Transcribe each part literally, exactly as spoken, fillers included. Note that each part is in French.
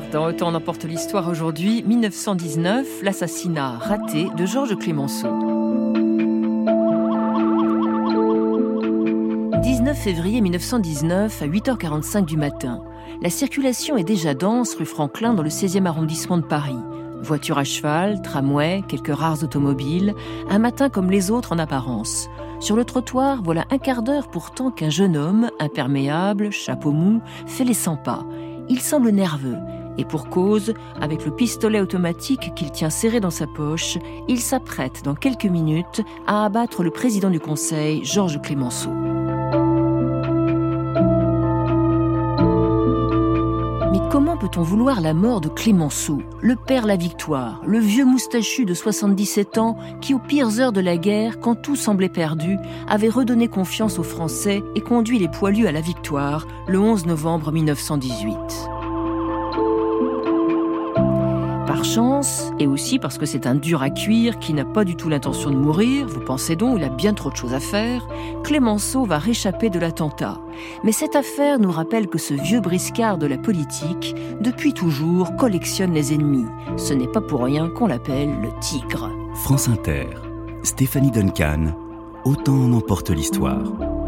Dans Autant en emporte l'histoire aujourd'hui, mille neuf cent dix-neuf, l'assassinat raté de Georges Clemenceau. dix-neuf février mille neuf cent dix-neuf, à huit heures quarante-cinq du matin. La circulation est déjà dense rue Franklin dans le seizième arrondissement de Paris. Voitures à cheval, tramway, quelques rares automobiles, un matin comme les autres en apparence. Sur le trottoir, voilà un quart d'heure pourtant qu'un jeune homme, imperméable, chapeau mou, fait les cent pas. Il semble nerveux. Et pour cause, avec le pistolet automatique qu'il tient serré dans sa poche, il s'apprête dans quelques minutes à abattre le président du Conseil, Georges Clemenceau. Mais comment peut-on vouloir la mort de Clemenceau, le père La Victoire, le vieux moustachu de soixante-dix-sept ans qui, aux pires heures de la guerre, quand tout semblait perdu, avait redonné confiance aux Français et conduit les poilus à la victoire le onze novembre mille neuf cent dix-huit. Par chance, et aussi parce que c'est un dur à cuire qui n'a pas du tout l'intention de mourir, vous pensez donc, il a bien trop de choses à faire, Clemenceau va réchapper de l'attentat. Mais cette affaire nous rappelle que ce vieux briscard de la politique, depuis toujours, collectionne les ennemis. Ce n'est pas pour rien qu'on l'appelle le tigre. France Inter, Stéphanie Duncan, Autant en emporte l'histoire.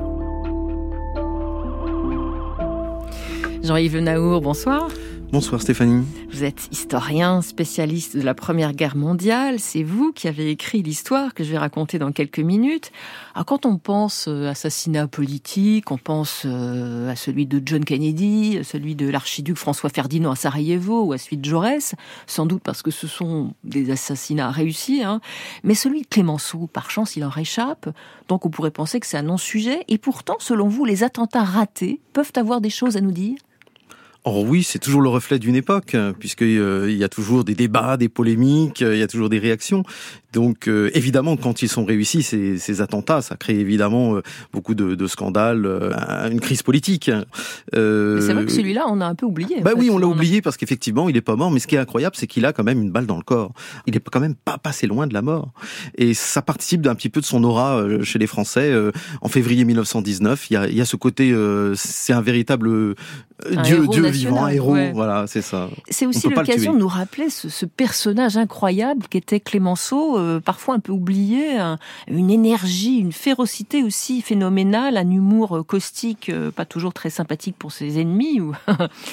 Jean-Yves Le Naour, bonsoir. Bonsoir Stéphanie. Vous êtes historien, spécialiste de la Première Guerre mondiale. C'est vous qui avez écrit l'histoire que je vais raconter dans quelques minutes. Alors, quand on pense assassinat politique, on pense à celui de John Kennedy, celui de l'archiduc François Ferdinand à Sarajevo ou à celui de Jaurès, sans doute parce que ce sont des assassinats réussis. Hein. Mais celui de Clemenceau, par chance, il en réchappe. Donc on pourrait penser que c'est un non-sujet. Et pourtant, selon vous, les attentats ratés peuvent avoir des choses à nous dire ? Or oui, c'est toujours le reflet d'une époque, puisqu'il euh, y a toujours des débats, des polémiques, il y a toujours des réactions. Donc euh, évidemment, quand ils sont réussis, ces, ces attentats, ça crée évidemment euh, beaucoup de, de scandales, euh, une crise politique. Euh, c'est vrai que celui-là, on a un peu oublié. Bah en fait. oui, on l'a on oublié a... parce qu'effectivement, il est pas mort. Mais ce qui est incroyable, c'est qu'il a quand même une balle dans le corps. Il est quand même pas passé loin de la mort. Et ça participe d'un petit peu de son aura chez les Français. En février mille neuf cent dix-neuf, il y a, il y a ce côté, euh, c'est un véritable un dieu, héros dieu national, vivant, un héros. Ouais. Voilà, c'est ça. C'est aussi l'occasion de nous rappeler ce, ce personnage incroyable qu'était Clemenceau, euh, parfois un peu oublié, un, une énergie, une férocité aussi phénoménale, un humour caustique, euh, pas toujours très sympathique pour ses ennemis. Ou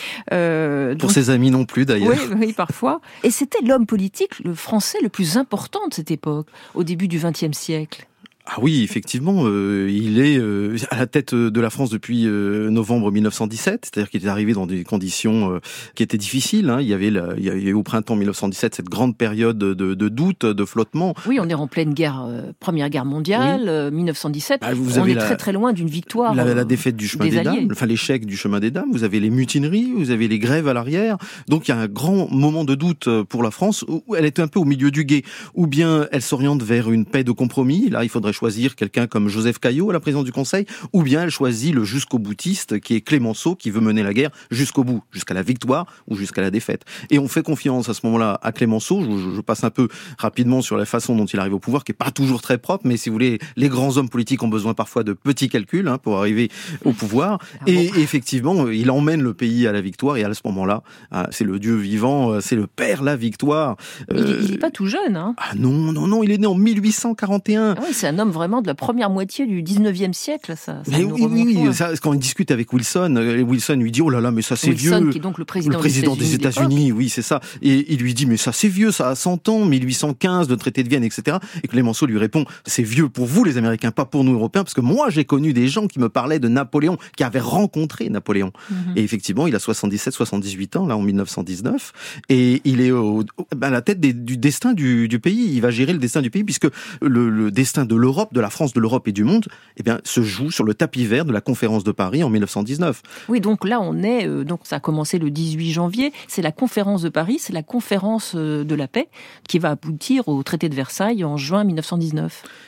euh, pour donc... ses amis non plus d'ailleurs. Oui, oui, parfois. Et c'était l'homme politique, le français le plus important de cette époque, au début du vingtième siècle. Ah oui, effectivement, euh, il est euh, à la tête de la France depuis euh, novembre mille neuf cent dix-sept, c'est-à-dire qu'il est arrivé dans des conditions euh, qui étaient difficiles. Hein. Il y avait, la, il y avait au printemps mille neuf cent dix-sept cette grande période de, de doute, de flottement. Oui, on est en pleine guerre, euh, Première Guerre mondiale, oui. euh, mille neuf cent dix-sept. Bah, vous on avez est la, très très loin d'une victoire. La, la défaite du chemin des, des dames, enfin l'échec du chemin des dames. Vous avez les mutineries, vous avez les grèves à l'arrière. Donc il y a un grand moment de doute pour la France où elle est un peu au milieu du gué. Ou bien elle s'oriente vers une paix de compromis. Là, il faudrait choisir quelqu'un comme comme Joseph Caillot à la présidence du Conseil, ou bien elle choisit le jusqu'au boutiste qui est Clemenceau, qui veut mener la guerre jusqu'au bout, jusqu'à la victoire ou jusqu'à la défaite. Et on fait confiance à ce moment-là à Clemenceau. Je, je passe un peu rapidement sur la façon dont il arrive au pouvoir, qui est pas toujours très propre, mais si vous voulez, les grands hommes politiques ont besoin parfois de petits calculs hein, pour arriver au pouvoir. Ah bon. Et, et effectivement, il emmène le pays à la victoire. Et à ce moment-là, c'est le Dieu vivant, c'est le Père la victoire. Il n'est pas tout jeune. Hein. Ah non, non, non, il est né en mille huit cent quarante et un. Ah oui, c'est un homme vraiment de la première moitié du dix-neuvième siècle, ça. ça mais oui, oui, oui. Ça, quand il discute avec Wilson, Wilson lui dit oh là là, mais ça c'est Wilson, vieux. Wilson, qui est donc le président, le président des États-Unis, des États-Unis oui, c'est ça. Et il lui dit mais ça c'est vieux, ça a cent ans, mille huit cent quinze, le traité de Vienne, et cetera. Et Clemenceau lui répond c'est vieux pour vous les Américains, pas pour nous Européens, parce que moi j'ai connu des gens qui me parlaient de Napoléon, qui avaient rencontré Napoléon. Mm-hmm. Et effectivement, il a soixante-dix-sept, soixante-dix-huit ans là en mille neuf cent dix-neuf, et il est au, à la tête des, du destin du, du pays. Il va gérer le destin du pays puisque le, le destin de l'Europe, de la France, de l'Europe et du monde, eh bien, se joue sur le tapis vert de la conférence de Paris en mille neuf cent dix-neuf. Oui, donc là, on est, euh, donc ça a commencé le dix-huit janvier. C'est la conférence de Paris, c'est la conférence euh, de la paix qui va aboutir au traité de Versailles en juin mille neuf cent dix-neuf.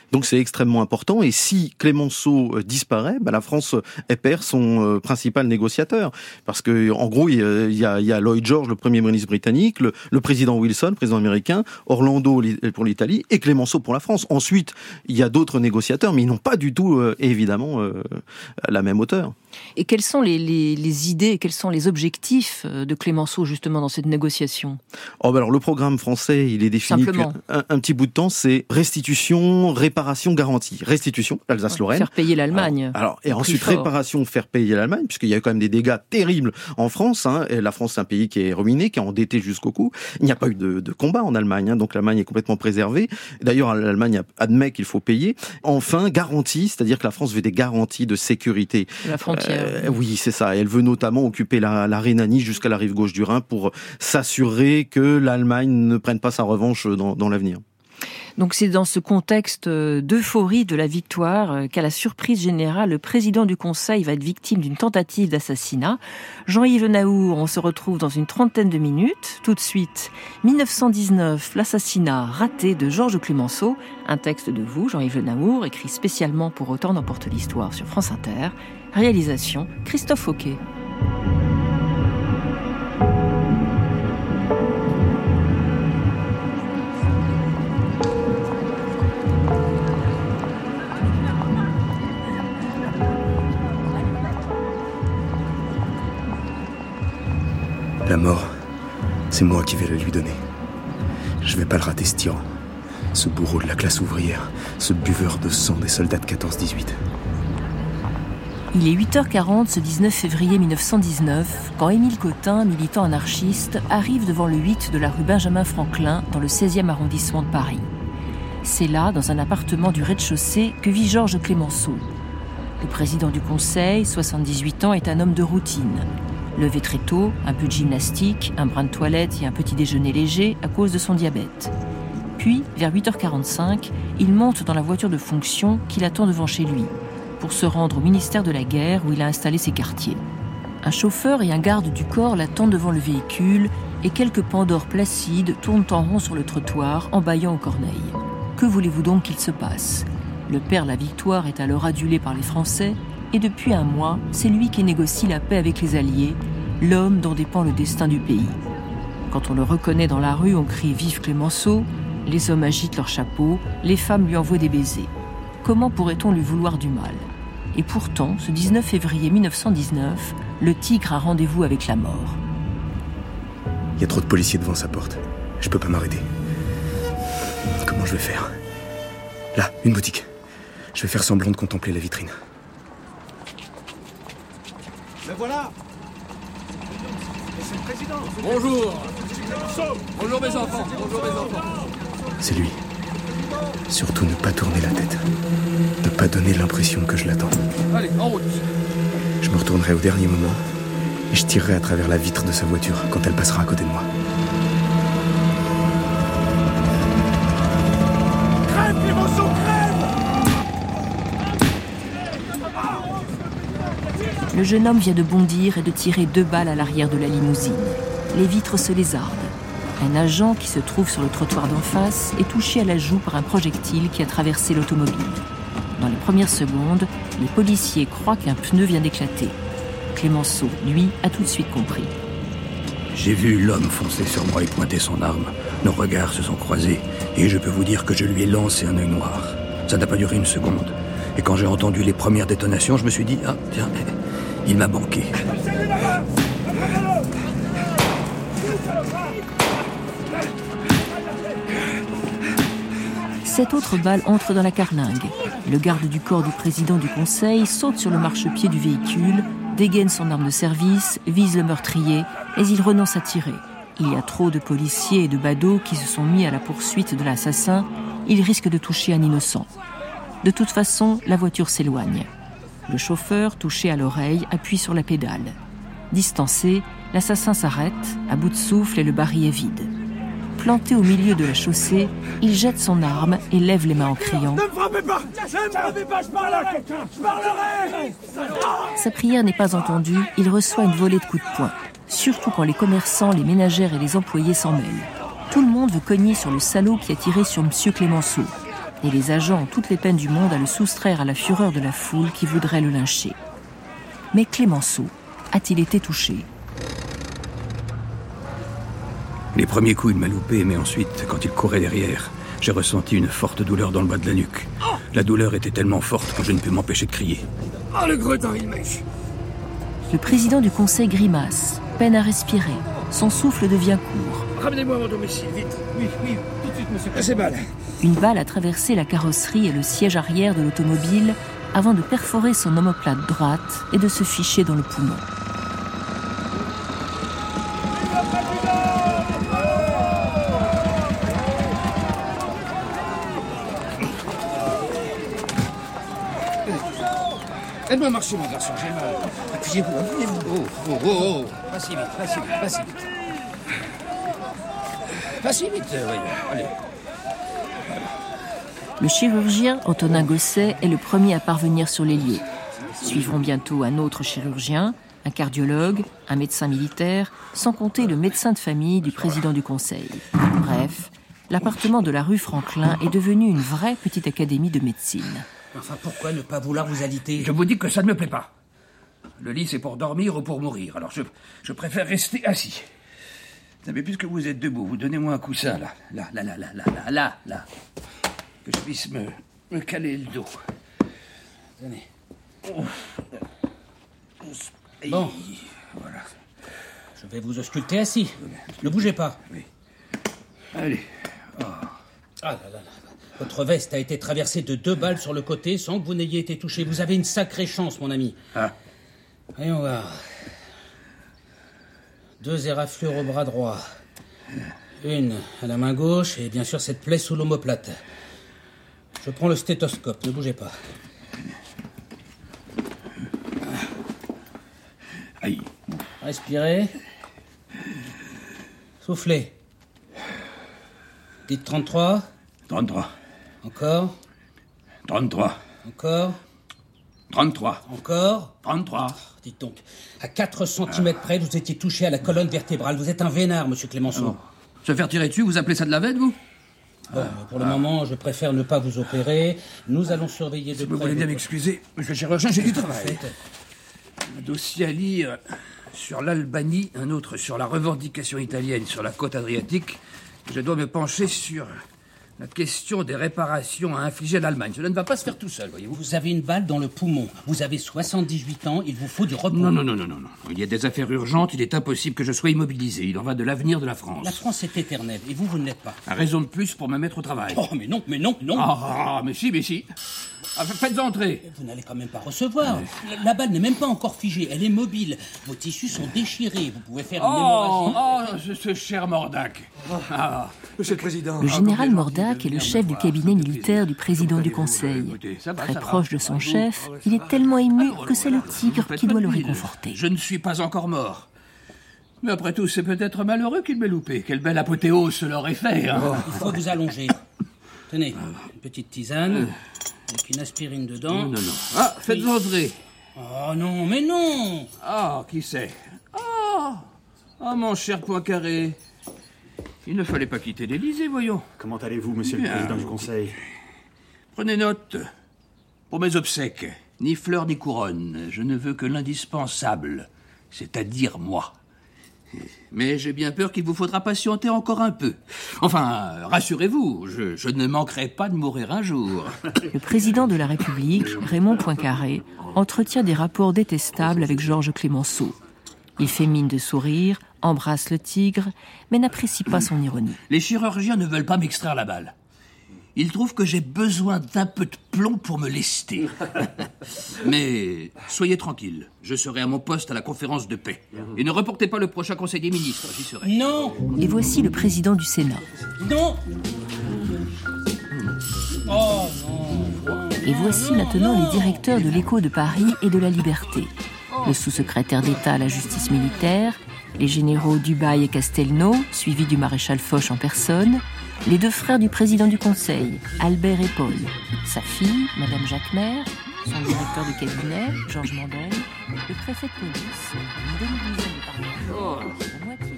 Donc c'est extrêmement important, et si Clémenceau euh, disparaît, bah, la France elle perd son euh, principal négociateur, parce que en gros il y a, il y a Lloyd George, le premier ministre britannique, le, le président Wilson, président américain, Orlando pour l'Italie et Clémenceau pour la France. Ensuite il y a d'autres négociateurs, mais ils n'ont pas du tout euh, évidemment euh, la même hauteur. Et quelles sont les, les, les idées, quels sont les objectifs de Clémenceau justement dans cette négociation? Oh, bah alors le programme français, il est défini depuis un, un petit bout de temps, c'est restitution, réparation, garantie. Restitution, Alsace-Lorraine. Faire payer l'Allemagne. Alors, alors et ensuite réparation, faire payer l'Allemagne, puisqu'il y a eu quand même des dégâts terribles en France. Hein, et la France, c'est un pays qui est ruiné, qui est endetté jusqu'au cou. Il n'y a pas eu de, de combat en Allemagne, hein, donc l'Allemagne est complètement préservée. D'ailleurs, l'Allemagne admet qu'il faut payer. Enfin, garantie, c'est-à-dire que la France veut des garanties de sécurité. La frontière. Euh, oui, c'est ça. Elle veut notamment occuper la, la Rhénanie jusqu'à la rive gauche du Rhin pour s'assurer que l'Allemagne ne prenne pas sa revanche dans, dans l'avenir. Donc c'est dans ce contexte d'euphorie de la victoire qu'à la surprise générale, le président du Conseil va être victime d'une tentative d'assassinat. Jean-Yves Le Naour, on se retrouve dans une trentaine de minutes. Tout de suite, dix-neuf cent dix-neuf, l'assassinat raté de Georges Clémenceau. Un texte de vous, Jean-Yves Le Naour, écrit spécialement pour Autant d'emporte l'histoire sur France Inter. Réalisation, Christophe Fauquet. La mort, c'est moi qui vais la lui donner. Je vais pas le rater, ce tyran. Ce bourreau de la classe ouvrière, ce buveur de sang des soldats de quatorze dix-huit. Il est huit heures quarante ce dix-neuf février mille neuf cent dix-neuf, quand Émile Cotin, militant anarchiste, arrive devant le huit de la rue Benjamin Franklin, dans le seizième arrondissement de Paris. C'est là, dans un appartement du rez-de-chaussée, que vit Georges Clémenceau. Le président du Conseil, soixante-dix-huit ans, est un homme de routine. Levé très tôt, un peu de gymnastique, un brin de toilette et un petit déjeuner léger à cause de son diabète. Puis, vers huit heures quarante-cinq, il monte dans la voiture de fonction qui l'attend devant chez lui, pour se rendre au ministère de la Guerre où il a installé ses quartiers. Un chauffeur et un garde du corps l'attendent devant le véhicule et quelques pandores placides tournent en rond sur le trottoir en bâillant aux corneilles. Que voulez-vous donc qu'il se passe ? Le père La Victoire est alors adulé par les Français et depuis un mois, c'est lui qui négocie la paix avec les Alliés, l'homme dont dépend le destin du pays. Quand on le reconnaît dans la rue, on crie « Vive Clémenceau !» Les hommes agitent leurs chapeaux, les femmes lui envoient des baisers. Comment pourrait-on lui vouloir du mal ? Et pourtant, ce dix-neuf février mille neuf cent dix-neuf, le tigre a rendez-vous avec la mort. Il y a trop de policiers devant sa porte. Je peux pas m'arrêter. Comment je vais faire ? Là, une boutique. Je vais faire semblant de contempler la vitrine. Mais voilà ! C'est le président. Bonjour. Bonjour mes enfants. Bonjour mes enfants. C'est lui. Surtout ne pas tourner la tête. Ne pas donner l'impression que je l'attends. Allez, en route. Je me retournerai au dernier moment et je tirerai à travers la vitre de sa voiture quand elle passera à côté de moi. Crève, Clémenceau, crève ! Le jeune homme vient de bondir et de tirer deux balles à l'arrière de la limousine. Les vitres se lézardent. Un agent qui se trouve sur le trottoir d'en face est touché à la joue par un projectile qui a traversé l'automobile. Dans les premières secondes, les policiers croient qu'un pneu vient d'éclater. Clémenceau, lui, a tout de suite compris. J'ai vu l'homme foncer sur moi et pointer son arme. Nos regards se sont croisés et je peux vous dire que je lui ai lancé un œil noir. Ça n'a pas duré une seconde. Et quand j'ai entendu les premières détonations, je me suis dit, ah tiens, il m'a manqué. Cette autre balle entre dans la carlingue. Le garde du corps du président du Conseil saute sur le marchepied du véhicule, dégaine son arme de service, vise le meurtrier, mais il renonce à tirer. Il y a trop de policiers et de badauds qui se sont mis à la poursuite de l'assassin. Il risque de toucher un innocent. De toute façon, la voiture s'éloigne. Le chauffeur, touché à l'oreille, appuie sur la pédale. Distancé, l'assassin s'arrête, à bout de souffle et le barillet est vide. Planté au milieu de la chaussée, il jette son arme et lève les mains en criant « Ne me frappez pas ! Ne me frappez pas, je parlerai ! Je parlerai !» Sa prière n'est pas entendue, il reçoit une volée de coups de poing. Surtout quand les commerçants, les ménagères et les employés s'en mêlent. Tout le monde veut cogner sur le salaud qui a tiré sur M. Clémenceau. et les agents ont toutes les peines du monde à le soustraire à la fureur de la foule qui voudrait le lyncher. Mais Clémenceau a-t-il été touché ? Les premiers coups, il m'a loupé, mais ensuite, quand il courait derrière, j'ai ressenti une forte douleur dans le bas de la nuque. La douleur était tellement forte que je ne pus m'empêcher de crier. Ah, le gredin, il mèche. Le président du conseil grimace, peine à respirer. Son souffle devient court. Ramenez-moi à mon domicile, vite. Oui, oui, tout de suite, monsieur. Assez mal. Une balle a traversé la carrosserie et le siège arrière de l'automobile avant de perforer son omoplate droite et de se ficher dans le poumon. Aide-moi marcher, mon garçon, j'ai mal. Appuyez-vous, appuyez-vous. Oh, oh, oh, oh. Pas si vite, pas si vite, pas si vite. Pas si vite, euh, voyons. Allez. Le chirurgien Antonin Gosset est le premier à parvenir sur les lieux. Suivront bientôt un autre chirurgien, un cardiologue, un médecin militaire, sans compter le médecin de famille du président du conseil. Bref, l'appartement de la rue Franklin est devenu une vraie petite académie de médecine. Enfin, pourquoi ne pas vouloir vous alité ? Je vous dis que ça ne me plaît pas. Le lit, c'est pour dormir ou pour mourir. Alors, je, je préfère rester assis. Mais puisque vous êtes debout, vous donnez-moi un coussin, là. Là, là, là, là, là, là, là, là. Que je puisse me, me caler le dos. Tenez. Et Bon. Voilà. Je vais vous ausculter assis. Ne bougez pas. Oui. Allez. Oh. Ah là là là. Votre veste a été traversée de deux balles sur le côté sans que vous n'ayez été touché. Vous avez une sacrée chance, mon ami. Ah. Voyons voir. Deux éraflures au bras droit. Une à la main gauche et bien sûr cette plaie sous l'omoplate. Je prends le stéthoscope, ne bougez pas. Aïe. Respirez. Soufflez. Dites trente-trois. trente-trois. Encore. trente-trois. Encore. trente-trois. Encore. trente-trois. Dites donc, à quatre centimètres près, vous étiez touché à la colonne vertébrale. Vous êtes un vénard, monsieur Clémenceau. Oh. Se faire tirer dessus, vous appelez ça de la veine, vous ? Bon, pour le moment, je préfère ne pas vous opérer. Nous allons surveiller de Si près... vous voulez bien votre- m'excuser, monsieur le chirurgien, j'ai du travail. Faites. Un dossier à lire sur l'Albanie, un autre sur la revendication italienne sur la côte adriatique. Je dois me pencher sur la question des réparations à infliger à l'Allemagne. Cela ne va pas se faire tout seul, voyez-vous. Vous avez une balle dans le poumon. Vous avez soixante-dix-huit ans, il vous faut du repos. Non, non, non, non, non, non. Il y a des affaires urgentes, il est impossible que je sois immobilisé. Il en va de l'avenir de la France. La France est éternelle, et vous, vous ne l'êtes pas. Un raison de plus pour me mettre au travail. Oh, mais non, mais non, non. Ah, ah, mais si, mais si. Ah, faites entrer. Vous n'allez quand même pas recevoir. La, la balle n'est même pas encore figée, elle est mobile. Vos tissus sont déchirés, vous pouvez faire une Oh, hémorragie. oh, ce, ce cher Mordac. Ah, Monsieur le Président. Le général Mordac est le chef du cabinet militaire du président du conseil. Très proche de son chef, il est tellement ému que c'est le tigre qui doit le réconforter. Je ne suis pas encore mort. Mais après tout, c'est peut-être malheureux qu'il m'ait loupé. Quelle belle apothéose cela aurait fait, hein. Il faut vous allonger. Tenez, une petite tisane, avec une aspirine dedans. Non, non, non. Ah, faites entrer. Oh non, mais non. Ah, qui c'est? Ah, ah, mon cher Poincaré. Il ne fallait pas quitter l'Élysée, voyons. Comment allez-vous, monsieur Bien. le Président du Conseil? Prenez note. Pour mes obsèques, ni fleurs ni couronne. Je ne veux que l'indispensable, c'est-à-dire moi. Mais j'ai bien peur qu'il vous faudra patienter encore un peu. Enfin, rassurez-vous, je, je ne manquerai pas de mourir un jour. Le président de la République, Raymond Poincaré, entretient des rapports détestables avec Georges Clémenceau. Il fait mine de sourire, embrasse le tigre, mais n'apprécie pas son ironie. Les chirurgiens ne veulent pas m'extraire la balle. Ils trouvent que j'ai besoin d'un peu de plomb pour me lester. Mais soyez tranquille, je serai à mon poste à la conférence de paix. Et ne reportez pas le prochain conseil des ministres, j'y serai. Non. Et voici le président du Sénat. Non. Oh non. Et voici maintenant les directeurs de l'Écho de Paris et de la Liberté. Le sous-secrétaire d'État à la justice militaire, les généraux Dubail et Castelnau, suivis du maréchal Foch en personne, les deux frères du président du Conseil, Albert et Paul, sa fille, Madame Jacquemer, son directeur de cabinet, Georges Mandel, le préfet de police, une demi-douzaine de parlementaires, la moitié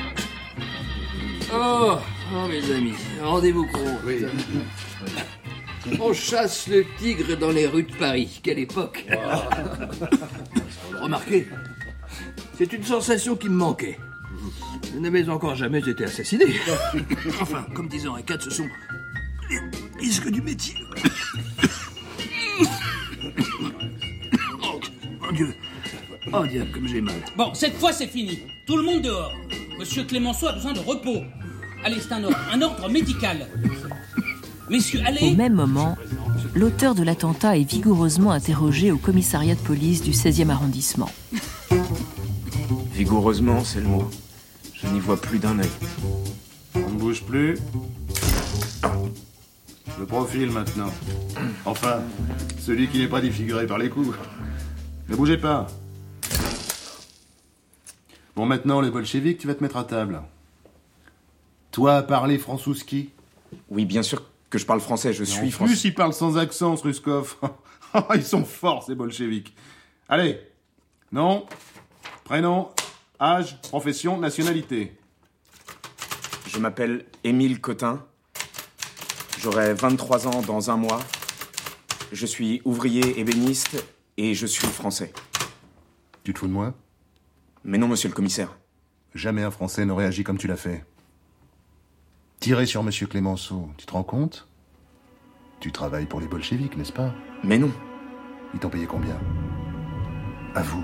des... Oh, oh mes amis, rendez-vous gros. Oui. On chasse le tigre dans les rues de Paris. Quelle époque. Remarquez, c'est une sensation qui me manquait. Je n'avais encore jamais été assassiné. Enfin, comme disait Henri quatre, ce sont les risques du métier. Oh, mon Dieu. Oh, diable, comme j'ai mal. Bon, cette fois, c'est fini. Tout le monde dehors. Monsieur Clémenceau a besoin de repos. Allez, c'est un ordre. Un ordre médical. Messieurs, allez. Au même moment, l'auteur de l'attentat est vigoureusement interrogé au commissariat de police du seizième arrondissement. Vigoureusement, c'est le mot. Je n'y vois plus d'un œil. On ne bouge plus. Le profil, maintenant. Enfin, celui qui n'est pas défiguré par les coups. Ne bougez pas. Bon, maintenant, les bolcheviks, tu vas te mettre à table. Toi, parler francouski? Oui, bien sûr que je parle français, je suis français. En plus, ils parlent sans accent, ce Ruskov. Ils sont forts, ces bolcheviks. Allez. Nom, prénom, âge, profession, nationalité. Je m'appelle Émile Cotin. J'aurai vingt-trois ans dans un mois. Je suis ouvrier ébéniste et je suis français. Tu te fous de moi? Mais non, monsieur le commissaire. Jamais un Français n'aurait agi comme tu l'as fait. Tirer sur monsieur Clémenceau, tu te rends compte? Tu travailles pour les bolcheviks, n'est-ce pas? Mais non. Ils t'ont payé combien? À vous.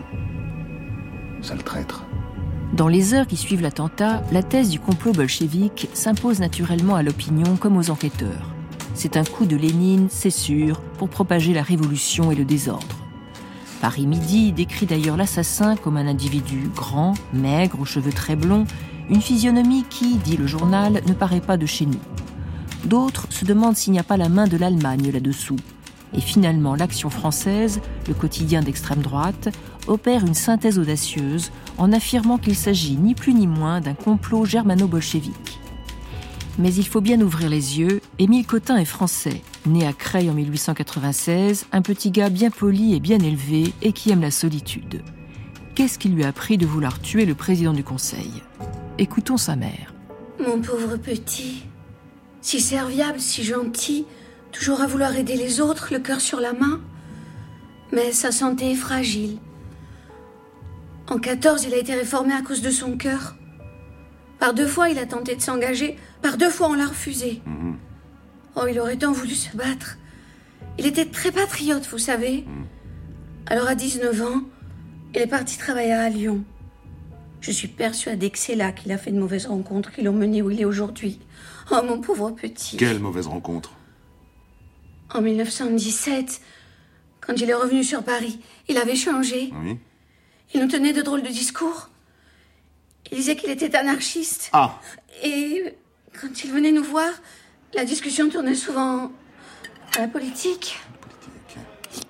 Sale traître. Dans les heures qui suivent l'attentat, la thèse du complot bolchevique s'impose naturellement à l'opinion comme aux enquêteurs. C'est un coup de Lénine, c'est sûr, pour propager la révolution et le désordre. Paris Midi décrit d'ailleurs l'assassin comme un individu grand, maigre, aux cheveux très blonds, une physionomie qui, dit le journal, ne paraît pas de chez nous. D'autres se demandent s'il n'y a pas la main de l'Allemagne là-dessous. Et finalement, l'Action française, le quotidien d'extrême droite, opère une synthèse audacieuse en affirmant qu'il s'agit ni plus ni moins d'un complot germano-bolchevique. Mais il faut bien ouvrir les yeux, Émile Cotin est français, né à Creil en mille huit cent quatre-vingt-seize, un petit gars bien poli et bien élevé et qui aime la solitude. Qu'est-ce qui lui a pris de vouloir tuer le président du Conseil? Écoutons sa mère. Mon pauvre petit, si serviable, si gentil, toujours à vouloir aider les autres, le cœur sur la main. Mais sa santé est fragile. En quatorze, il a été réformé à cause de son cœur. Par deux fois, il a tenté de s'engager. Par deux fois, on l'a refusé. Mmh. Oh, il aurait tant voulu se battre. Il était très patriote, vous savez. Mmh. Alors, à dix-neuf ans, il est parti travailler à Lyon. Je suis persuadée que c'est là qu'il a fait de mauvaises rencontres qui l'ont mené où il est aujourd'hui. Oh, mon pauvre petit. Quelle mauvaise rencontre? En mille neuf cent dix-sept, quand il est revenu sur Paris, il avait changé. Oui. Il nous tenait de drôles de discours. Il disait qu'il était anarchiste. Ah. Et quand il venait nous voir, la discussion tournait souvent à la politique. Politique.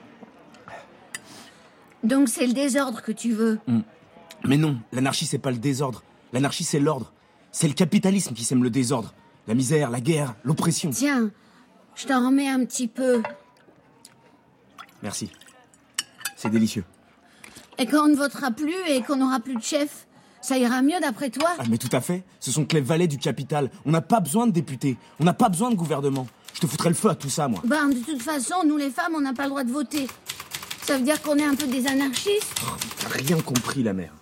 Donc c'est le désordre que tu veux. Mmh. Mais non, l'anarchie c'est pas le désordre. L'anarchie c'est l'ordre. C'est le capitalisme qui sème le désordre. La misère, la guerre, l'oppression. Tiens, je t'en remets un petit peu. Merci. C'est délicieux. Et quand on ne votera plus et qu'on n'aura plus de chef, ça ira mieux d'après toi? Ah mais tout à fait. Ce sont que les valets du capital. On n'a pas besoin de députés. On n'a pas besoin de gouvernement. Je te foutrais le feu à tout ça, moi. Ben, de toute façon, nous les femmes, on n'a pas le droit de voter. Ça veut dire qu'on est un peu des anarchistes? Oh, t'as rien compris, la mère.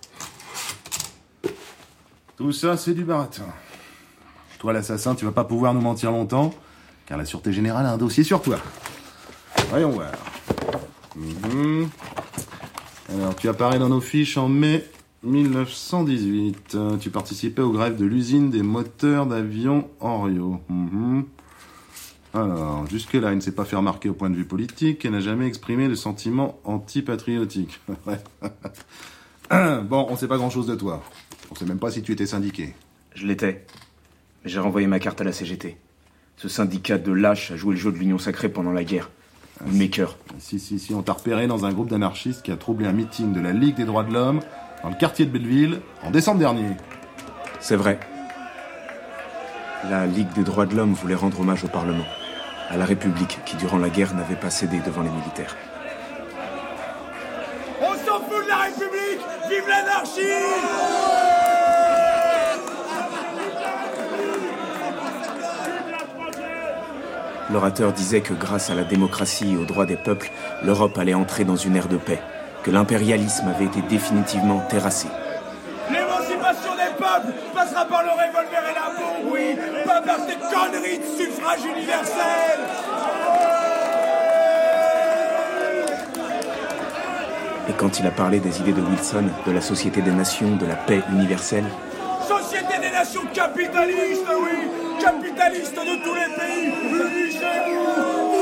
Tout ça, c'est du baratin. Toi, l'assassin, tu vas pas pouvoir nous mentir longtemps, car la Sûreté Générale a un dossier sur toi. Voyons voir. Mmh. Alors, tu apparais dans nos fiches en mai mille neuf cent dix-huit. Tu participais aux grèves de l'usine des moteurs d'avion Henriot. Mmh. Alors, jusque-là, il ne s'est pas fait remarquer au point de vue politique et n'a jamais exprimé de sentiments antipatriotiques. Bon, on sait pas grand-chose de toi. On sait même pas si tu étais syndiqué. Je l'étais. Mais j'ai renvoyé ma carte à la C G T. Ce syndicat de lâches a joué le jeu de l'Union Sacrée pendant la guerre. Ah, mes cœurs. Si, si, si, on t'a repéré dans un groupe d'anarchistes qui a troublé un meeting de la Ligue des droits de l'homme dans le quartier de Belleville en décembre dernier. C'est vrai. La Ligue des droits de l'homme voulait rendre hommage au Parlement, à la République qui, durant la guerre, n'avait pas cédé devant les militaires. On s'en fout de la République! Vive l'anarchie! l'orateur disait que grâce à la démocratie et aux droits des peuples, l'Europe allait entrer dans une ère de paix, que l'impérialisme avait été définitivement terrassé. L'émancipation des peuples passera par le revolver et la bombe, oui, pas par ces conneries de suffrage universel. Et quand il a parlé des idées de Wilson, de la Société des Nations, de la paix universelle... Société des Nations capitalistes, oui, capitalistes de tous les pays, venus chez vous.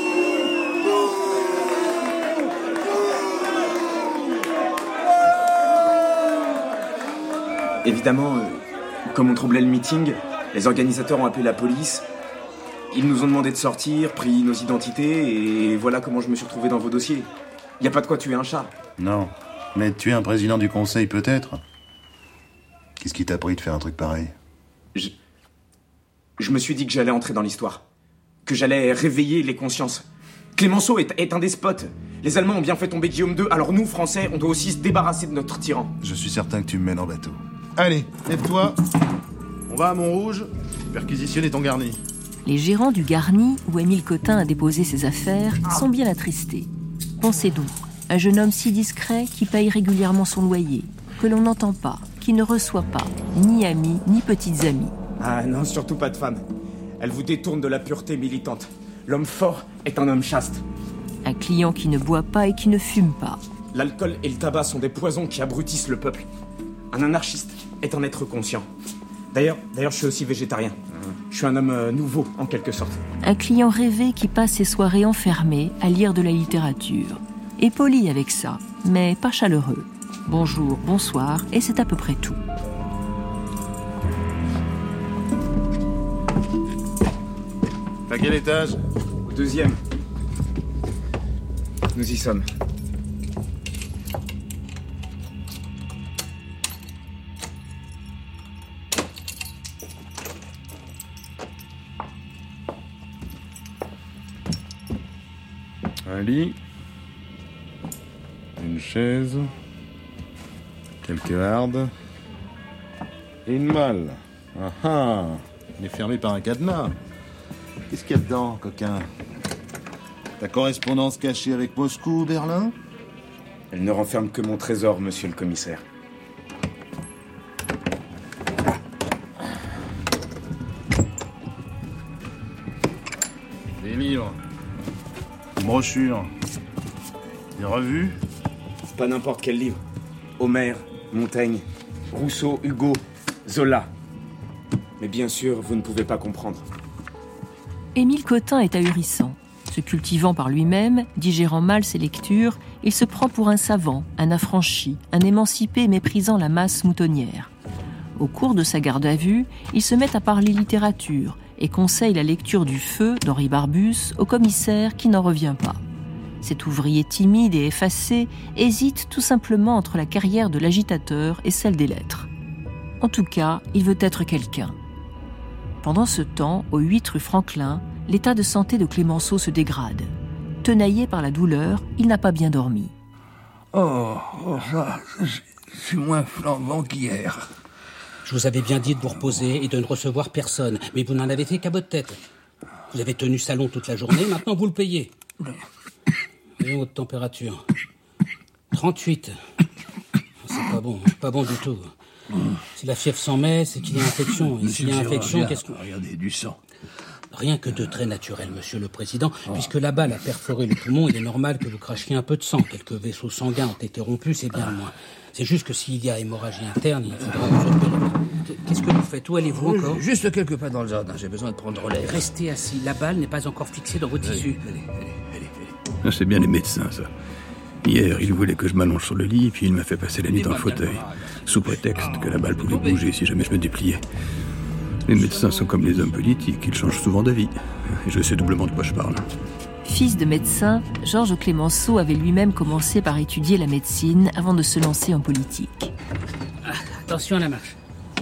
Évidemment, euh, comme on troublait le meeting, les organisateurs ont appelé la police. Ils nous ont demandé de sortir, pris nos identités, et voilà comment je me suis retrouvé dans vos dossiers. Y a pas de quoi tuer un chat. Non, mais tuer un président du conseil peut-être. Qu'est-ce qui t'a pris de faire un truc pareil ? Je... Je me suis dit que j'allais entrer dans l'histoire. Que j'allais réveiller les consciences. Clémenceau est, est un despote. Les Allemands ont bien fait tomber Guillaume deux, alors nous, Français, on doit aussi se débarrasser de notre tyran. Je suis certain que tu me mènes en bateau. Allez, lève-toi. On va à Montrouge, perquisitionner ton garni. Les gérants du garni, où Émile Cotin a déposé ses affaires, sont bien attristés. Pensez donc, un jeune homme si discret qui paye régulièrement son loyer, que l'on n'entend pas, qui ne reçoit pas, ni amis, ni petites amies. Ah non, surtout pas de femme. Elle vous détourne de la pureté militante. L'homme fort est un homme chaste. Un client qui ne boit pas et qui ne fume pas. L'alcool et le tabac sont des poisons qui abrutissent le peuple. Un anarchiste est un être conscient. D'ailleurs, d'ailleurs, je suis aussi végétarien. Je suis un homme euh, nouveau, en quelque sorte. Un client rêvé qui passe ses soirées enfermées à lire de la littérature. Et poli avec ça, mais pas chaleureux. Bonjour, bonsoir, et c'est à peu près tout. À quel étage ? Au deuxième. Nous y sommes. Un lit, une chaise, quelques hardes et une malle. Ah ah, il est fermé par un cadenas. Qu'est-ce qu'il y a dedans, coquin ? Ta correspondance cachée avec Moscou ou Berlin ? Elle ne renferme que mon trésor, monsieur le commissaire. Des livres, des brochures, des revues. Pas n'importe quel livre. Homère, Montaigne, Rousseau, Hugo, Zola. Mais bien sûr, vous ne pouvez pas comprendre. Émile Cotin est ahurissant. Se cultivant par lui-même, digérant mal ses lectures, il se prend pour un savant, un affranchi, un émancipé méprisant la masse moutonnière. Au cours de sa garde à vue, il se met à parler littérature et conseille la lecture du Feu d'Henri Barbus au commissaire qui n'en revient pas. Cet ouvrier timide et effacé hésite tout simplement entre la carrière de l'agitateur et celle des lettres. En tout cas, il veut être quelqu'un. Pendant ce temps, au huit rue Franklin, l'état de santé de Clémenceau se dégrade. Tenaillé par la douleur, il n'a pas bien dormi. Oh, oh ça, je suis moins flambant qu'hier. Je vous avais bien dit de vous reposer et de ne recevoir personne, mais vous n'en avez fait qu'à votre tête. Vous avez tenu salon toute la journée, maintenant vous le payez. Et votre température ? trente-huit. C'est pas bon, pas bon du tout. Si la fièvre s'en met, c'est qu'il y a infection. Et s'il y a infection, qu'est-ce que... Regardez, du sang. Rien que de très naturel, monsieur le président. Oh. Puisque la balle a perforé le poumon, il est normal que vous crachiez un peu de sang. Quelques vaisseaux sanguins ont été rompus, c'est bien le moins. C'est juste que s'il y a hémorragie interne, il faudra vous opérer. Qu'est-ce que vous faites ? Où allez-vous encore ? Juste quelques pas dans le jardin, j'ai besoin de prendre l'air. Restez assis, la balle n'est pas encore fixée dans vos tissus. Allez, allez, allez, allez. C'est bien les médecins, ça. Hier, il voulait que je m'allonge sur le lit, puis il m'a fait passer la nuit dans le fauteuil, sous prétexte que la balle pouvait bouger si jamais je me dépliais. Les médecins sont comme les hommes politiques, ils changent souvent d'avis. Et je sais doublement de quoi je parle. Fils de médecin, Georges Clémenceau avait lui-même commencé par étudier la médecine avant de se lancer en politique. Ah, attention à la marche.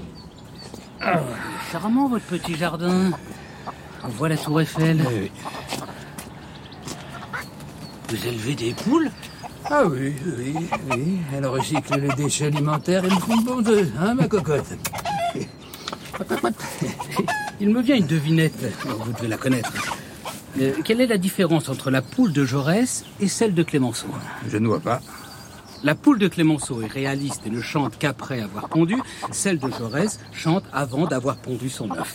Ah, charmant votre petit jardin. On voit la tour Eiffel. Oui, oui. Vous élevez des poules ? Ah oui, oui, oui. Elles recyclent les déchets alimentaires et me font de bons œufs, hein, ma cocotte ? Il me vient une devinette. Vous devez la connaître. Euh, quelle est la différence entre la poule de Jaurès et celle de Clémenceau? Je ne vois pas. La poule de Clémenceau est réaliste et ne chante qu'après avoir pondu. Celle de Jaurès chante avant d'avoir pondu son œuf.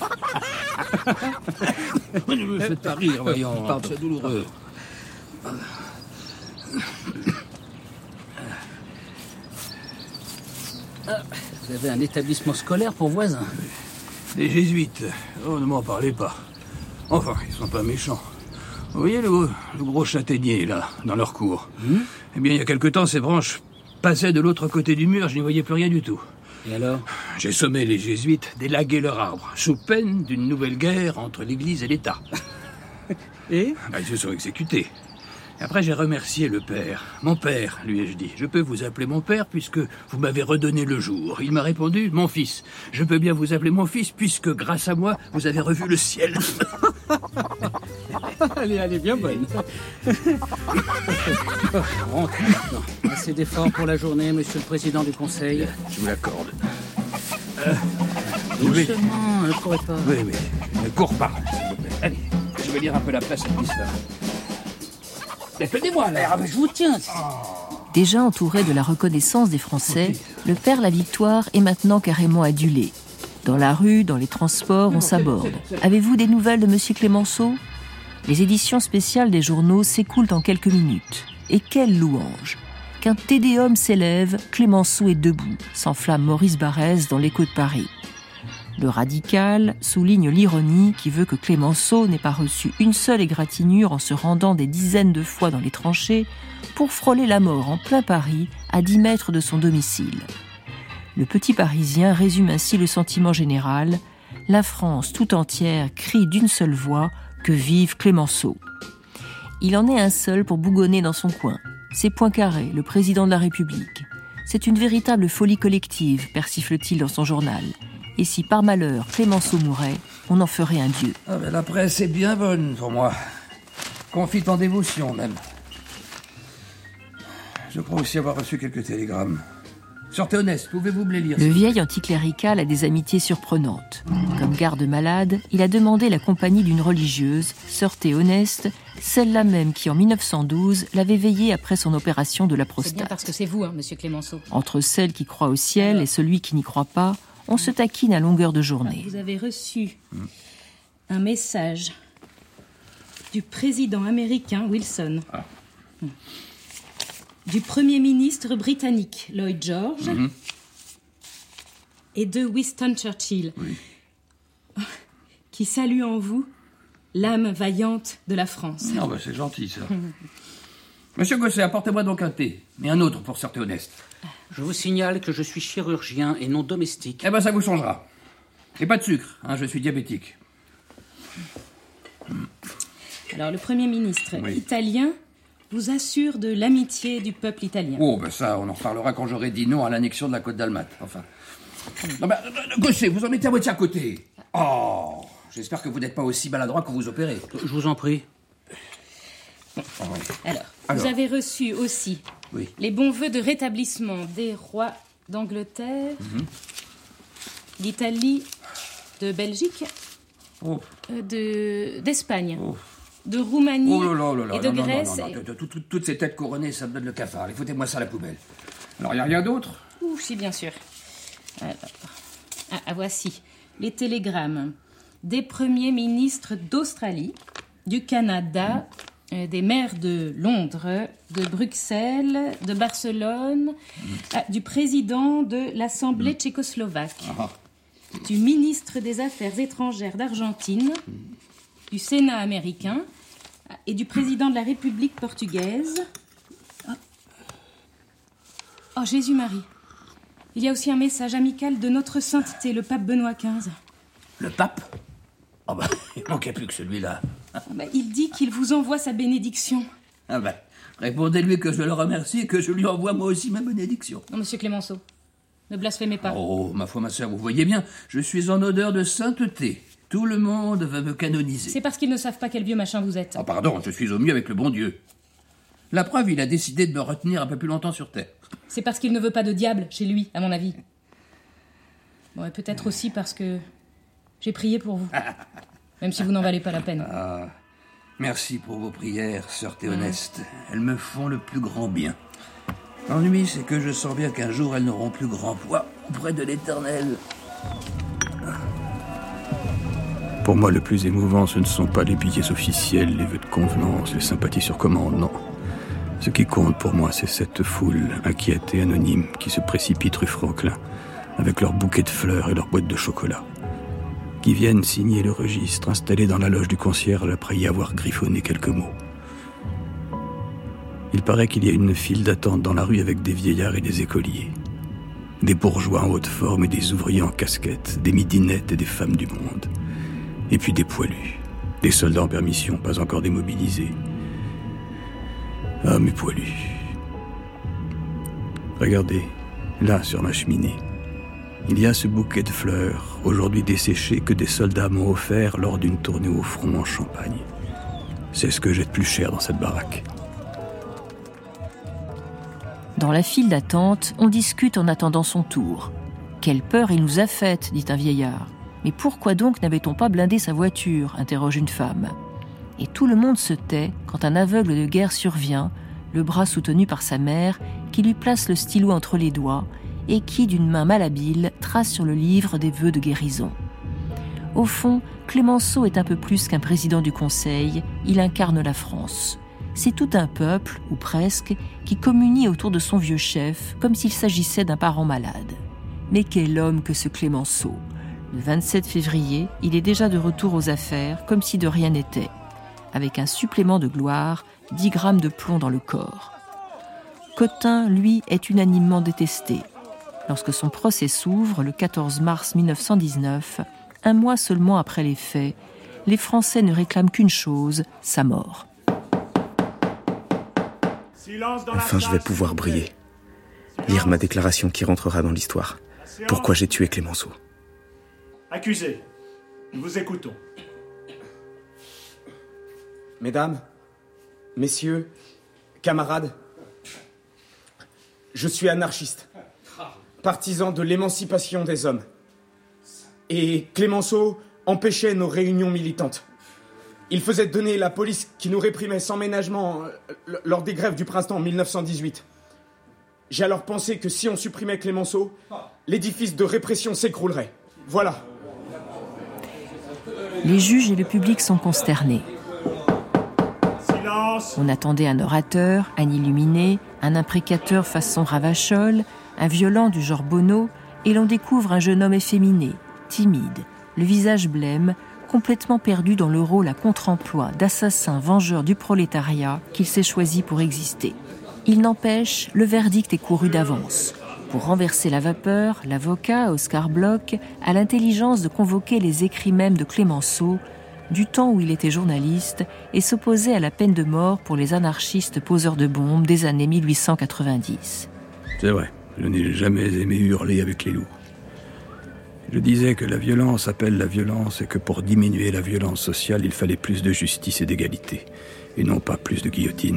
Ne me faites pas rire, voyons. Pardon. C'est douloureux. Ah, vous avez un établissement scolaire pour voisins? Les jésuites. Oh, ne m'en parlez pas. Enfin, ils sont pas méchants. Vous voyez le, le gros châtaignier, là, dans leur cour? Mmh. Eh bien, il y a quelque temps, ces branches passaient de l'autre côté du mur, je n'y voyais plus rien du tout. Et alors? J'ai sommé les jésuites d'élaguer leur arbre, sous peine d'une nouvelle guerre entre l'Église et l'État. Et ben, ils se sont exécutés. Après, j'ai remercié le père. Mon père, lui ai-je dit. Je peux vous appeler mon père puisque vous m'avez redonné le jour. Il m'a répondu, mon fils. Je peux bien vous appeler mon fils puisque, grâce à moi, vous avez revu le ciel. Allez, elle est bien bonne. Rentre maintenant. Assez d'efforts pour la journée, monsieur le président du conseil. Je vous l'accorde. Euh, Doucement, ne courez pas. Oui, oui. Ne cours pas, s'il vous plaît. Allez, je vais lire un peu la presse à l'histoire. Tenez-moi, là. Ah, mais je vous tiens. Déjà entouré de la reconnaissance des Français, le père La Victoire est maintenant carrément adulé. Dans la rue, dans les transports, on s'aborde. Avez-vous des nouvelles de monsieur Clémenceau? Les éditions spéciales des journaux s'écoulent en quelques minutes. Et quelle louange! Qu'un tédéum s'élève, Clémenceau est debout, s'enflamme Maurice Barrès dans l'Écho de Paris. Le Radical souligne l'ironie qui veut que Clémenceau n'ait pas reçu une seule égratignure en se rendant des dizaines de fois dans les tranchées pour frôler la mort en plein Paris, à dix mètres de son domicile. Le petit Parisien résume ainsi le sentiment général. La France tout entière crie d'une seule voix que vive Clémenceau. Il en est un seul pour bougonner dans son coin. C'est Poincaré, le président de la République. C'est une véritable folie collective, persifle-t-il dans son journal. Et si par malheur Clémenceau mourait, on en ferait un dieu. Ah ben, la presse est bien bonne pour moi. Confite en dévotion même. Je crois aussi avoir reçu quelques télégrammes. Sortez honnête, pouvez-vous me les lire? Le vieil anticlérical a des amitiés surprenantes. Comme garde-malade, il a demandé la compagnie d'une religieuse, sœur Théoneste, celle-là même qui en mille neuf cent douze l'avait veillé après son opération de la prostate. C'est bien parce que c'est vous, hein, monsieur Clémenceau. Entre celle qui croit au ciel et celui qui n'y croit pas, on se taquine à longueur de journée. Vous avez reçu un message du président américain Wilson, ah. du premier ministre britannique Lloyd George mm-hmm. et de Winston Churchill, oui. qui salue en vous l'âme vaillante de la France. Non, bah c'est gentil, ça. Monsieur Gosset, apportez-moi donc un thé, et un autre pour sortir honnête. Je vous signale que je suis chirurgien et non domestique. Eh ben, ça vous changera. Et pas de sucre, hein, je suis diabétique. Alors, le Premier ministre oui. italien vous assure de l'amitié du peuple italien. Oh, ben ça, on en reparlera quand j'aurai dit non à l'annexion de la côte d'Almat. Enfin. Non, ben, Gosset, vous en mettez à moitié à côté. Oh, j'espère que vous n'êtes pas aussi maladroit que vous opérez. Je vous en prie. Oh, oui. Alors, Alors, vous avez reçu aussi oui. les bons vœux de rétablissement des rois d'Angleterre, mm-hmm. d'Italie, de Belgique, oh. euh, de, d'Espagne, oh. de Roumanie oh là là là là, et de non, Grèce. Non, non, non, non. Et... Toutes ces têtes couronnées, ça me donne le cafard. Allez, foutez-moi ça à la poubelle. Alors, il n'y a rien d'autre? Ouh, si, bien sûr. Alors, ah, ah, voici les télégrammes des premiers ministres d'Australie, du Canada, euh, des maires de Londres, de Bruxelles, de Barcelone, mmh. ah, du président de l'Assemblée mmh. tchécoslovaque, ah. du ministre des Affaires étrangères d'Argentine, mmh. du Sénat américain ah, et du président de la République portugaise. Oh, oh Jésus-Marie. Il y a aussi un message amical de notre sainteté, le pape Benoît quinze. Le pape? Ah bah, il manquait plus que celui-là. Ah bah, il dit qu'il vous envoie sa bénédiction. Ah bah, répondez-lui que je le remercie et que je lui envoie moi aussi ma bénédiction. Non, monsieur Clémenceau, ne blasphémez pas. Oh, ma foi, ma sœur, vous voyez bien, je suis en odeur de sainteté. Tout le monde va me canoniser. C'est parce qu'ils ne savent pas quel vieux machin vous êtes. Ah pardon, je suis au mieux avec le bon Dieu. La preuve, il a décidé de me retenir un peu plus longtemps sur Terre. C'est parce qu'il ne veut pas de diable chez lui, à mon avis. Bon, et peut-être aussi parce que j'ai prié pour vous. Même si vous n'en valez pas la peine. Ah, Merci pour vos prières, sœur Théoneste. Elles me font le plus grand bien. L'ennui, c'est que je sens bien qu'un jour, elles n'auront plus grand poids auprès de l'Éternel. Pour moi, le plus émouvant, ce ne sont pas les billets officiels, les vœux de convenance, les sympathies sur commande, non. Ce qui compte pour moi, c'est cette foule inquiète et anonyme qui se précipite rue Franklin, avec leurs bouquets de fleurs et leurs boîtes de chocolat, qui viennent signer le registre installé dans la loge du concierge après y avoir griffonné quelques mots. Il paraît qu'il y a une file d'attente dans la rue avec des vieillards et des écoliers, des bourgeois en haute forme et des ouvriers en casquette, des midinettes et des femmes du monde. Et puis des poilus, des soldats en permission, pas encore démobilisés. Ah, mes poilus. Regardez, là, sur ma cheminée, il y a ce bouquet de fleurs, aujourd'hui desséché, que des soldats m'ont offert lors d'une tournée au front en Champagne. C'est ce que j'ai de plus cher dans cette baraque. Dans la file d'attente, on discute en attendant son tour. « Quelle peur il nous a faite !» dit un vieillard. « Mais pourquoi donc n'avait-on pas blindé sa voiture ?» interroge une femme. Et tout le monde se tait quand un aveugle de guerre survient, le bras soutenu par sa mère, qui lui place le stylo entre les doigts et qui, d'une main malhabile, trace sur le livre des vœux de guérison. Au fond, Clémenceau est un peu plus qu'un président du Conseil, il incarne la France. C'est tout un peuple, ou presque, qui communie autour de son vieux chef, comme s'il s'agissait d'un parent malade. Mais quel homme que ce Clémenceau! Le vingt-sept février, il est déjà de retour aux affaires, comme si de rien n'était. Avec un supplément de gloire, dix grammes de plomb dans le corps. Cotin, lui, est unanimement détesté. Lorsque son procès s'ouvre, le quatorze mars mille neuf cent dix-neuf, un mois seulement après les faits, les Français ne réclament qu'une chose, sa mort. Enfin, je vais pouvoir briller. Lire ma déclaration qui rentrera dans l'histoire. Pourquoi j'ai tué Clémenceau. Accusé, nous vous écoutons. Mesdames, messieurs, camarades, je suis anarchiste, partisan de l'émancipation des hommes. Et Clémenceau empêchait nos réunions militantes. Il faisait donner la police qui nous réprimait sans ménagement euh, lors des grèves du printemps mille neuf cent dix-huit. J'ai alors pensé que si on supprimait Clémenceau, l'édifice de répression s'écroulerait. Voilà. Les juges et le public sont consternés. Silence. On attendait un orateur, un illuminé, un imprécateur façon Ravachol, un violent du genre Bono, et l'on découvre un jeune homme efféminé, timide, le visage blême, complètement perdu dans le rôle à contre-emploi d'assassin vengeur du prolétariat qu'il s'est choisi pour exister. Il n'empêche, le verdict est couru d'avance. Pour renverser la vapeur, l'avocat, Oscar Bloch, a l'intelligence de convoquer les écrits même de Clémenceau, du temps où il était journaliste, et s'opposait à la peine de mort pour les anarchistes poseurs de bombes des années mille huit cent quatre-vingt-dix. C'est vrai, je n'ai jamais aimé hurler avec les loups. Je disais que la violence appelle la violence et que pour diminuer la violence sociale, il fallait plus de justice et d'égalité, et non pas plus de guillotine.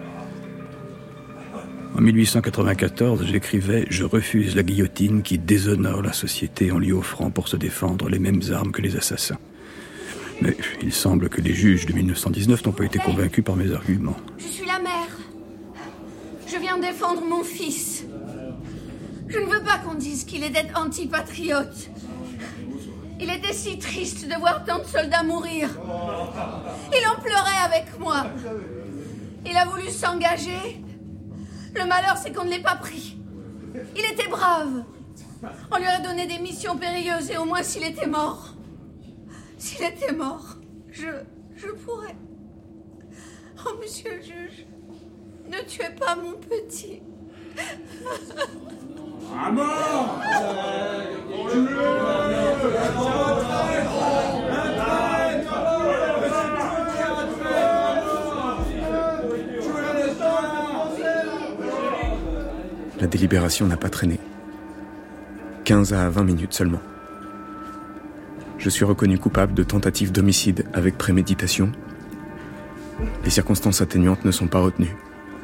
En mille huit cent quatre-vingt-quatorze, j'écrivais « Je refuse la guillotine qui déshonore la société en lui offrant pour se défendre les mêmes armes que les assassins. » Mais il semble que les juges de mille neuf cent dix-neuf n'ont pas été convaincus par mes arguments. Je suis la mère. Je viens défendre mon fils. Je ne veux pas qu'on dise qu'il était antipatriote. Il était si triste de voir tant de soldats mourir. Il en pleurait avec moi. Il a voulu s'engager. Le malheur, c'est qu'on ne l'ait pas pris. Il était brave. On lui a donné des missions périlleuses et au moins s'il était mort. S'il était mort, je... je pourrais... Oh, monsieur le juge, ne tuez pas mon petit. À mort. La délibération n'a pas traîné. quinze à vingt minutes seulement. Je suis reconnu coupable de tentative d'homicide avec préméditation. Les circonstances atténuantes ne sont pas retenues.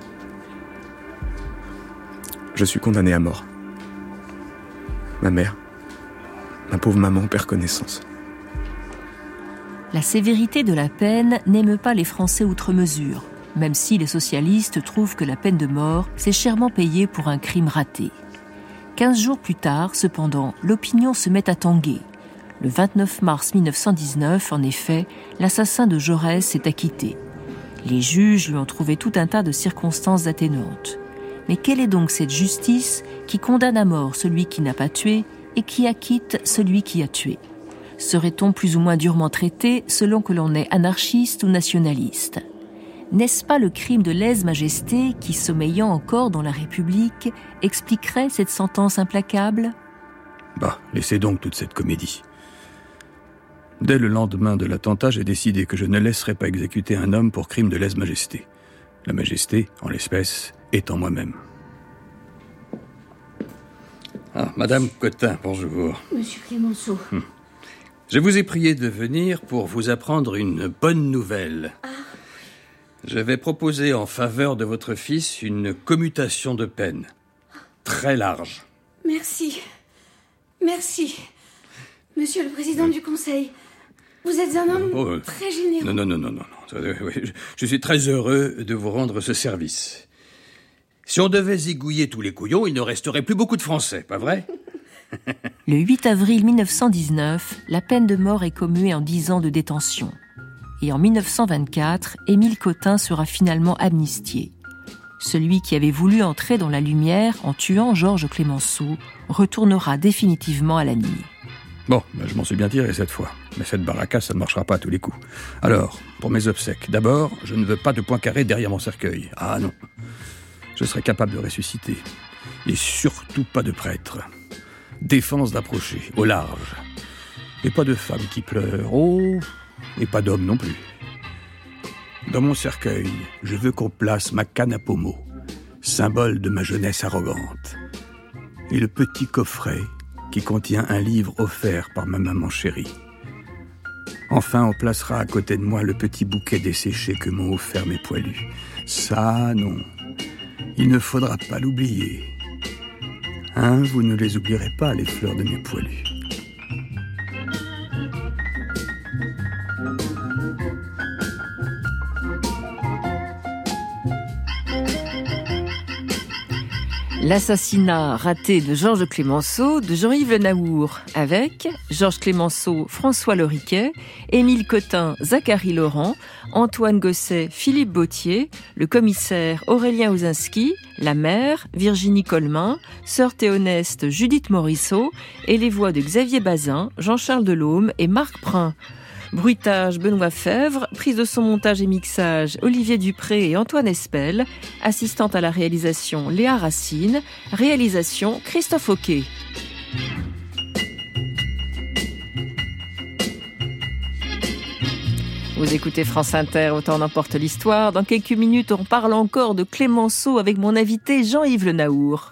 Je suis condamné à mort. Ma mère, ma pauvre maman, perd connaissance. La sévérité de la peine n'émeut pas les Français outre mesure, même si les socialistes trouvent que la peine de mort s'est chèrement payée pour un crime raté. Quinze jours plus tard, cependant, l'opinion se met à tanguer. Le vingt-neuf mars mille neuf cent dix-neuf, en effet, l'assassin de Jaurès s'est acquitté. Les juges lui ont trouvé tout un tas de circonstances atténuantes. Mais quelle est donc cette justice qui condamne à mort celui qui n'a pas tué et qui acquitte celui qui a tué ? Serait-on plus ou moins durement traité selon que l'on est anarchiste ou nationaliste ? N'est-ce pas le crime de lèse-majesté qui, sommeillant encore dans la République, expliquerait cette sentence implacable ? Bah, laissez donc toute cette comédie. Dès le lendemain de l'attentat, j'ai décidé que je ne laisserais pas exécuter un homme pour crime de lèse-majesté. La majesté, en l'espèce, est en moi-même. Ah, Madame Cotin, bonjour. Monsieur Clémenceau. Hum. Je vous ai prié de venir pour vous apprendre une bonne nouvelle. Ah. Je vais proposer en faveur de votre fils une commutation de peine. Très large. Merci. Merci. Monsieur le Président du Conseil, vous êtes un homme oh, euh, très généreux. Non, non, non, non, non. non. Je suis très heureux de vous rendre ce service. Si on devait zigouiller tous les couillons, il ne resterait plus beaucoup de Français, pas vrai ? Le huit avril mille neuf cent dix-neuf, la peine de mort est commuée en dix ans de détention. Et en mille neuf cent vingt-quatre, Émile Cotin sera finalement amnistié. Celui qui avait voulu entrer dans la lumière en tuant Georges Clémenceau retournera définitivement à la nuit. Bon, ben je m'en suis bien tiré cette fois. Mais cette baraka, ça ne marchera pas à tous les coups. Alors, pour mes obsèques, d'abord, je ne veux pas de points carrés derrière mon cercueil. Ah non. Je serai capable de ressusciter. Et surtout pas de prêtre. Défense d'approcher, au large. Et pas de femmes qui pleurent. Oh, et pas d'hommes non plus. Dans mon cercueil, je veux qu'on place ma canne à pommeau, symbole de ma jeunesse arrogante. Et le petit coffret qui contient un livre offert par ma maman chérie. Enfin, on placera à côté de moi le petit bouquet desséché que m'ont offert mes poilus. Ça, non. Il ne faudra pas l'oublier. Hein, vous ne les oublierez pas, les fleurs de mes poilus. L'assassinat raté de Georges Clémenceau de Jean-Yves Le Naour, avec Georges Clémenceau, François Loriquet, Émile Cotin, Zacharie Laurent, Antoine Gosset, Philippe Bautier, le commissaire Aurélien Osinski, la mère Virginie Colmin, sœur Théoneste Judith Morisseau et les voix de Xavier Bazin, Jean-Charles Delhomme et Marc Prin. Bruitage Benoît Fèvre, prise de son montage et mixage Olivier Dupré et Antoine Espel, assistante à la réalisation Léa Racine, réalisation Christophe Auquet. Vous écoutez France Inter, autant n'emporte l'histoire. Dans quelques minutes, on parle encore de Clémenceau avec mon invité Jean-Yves Le Naour.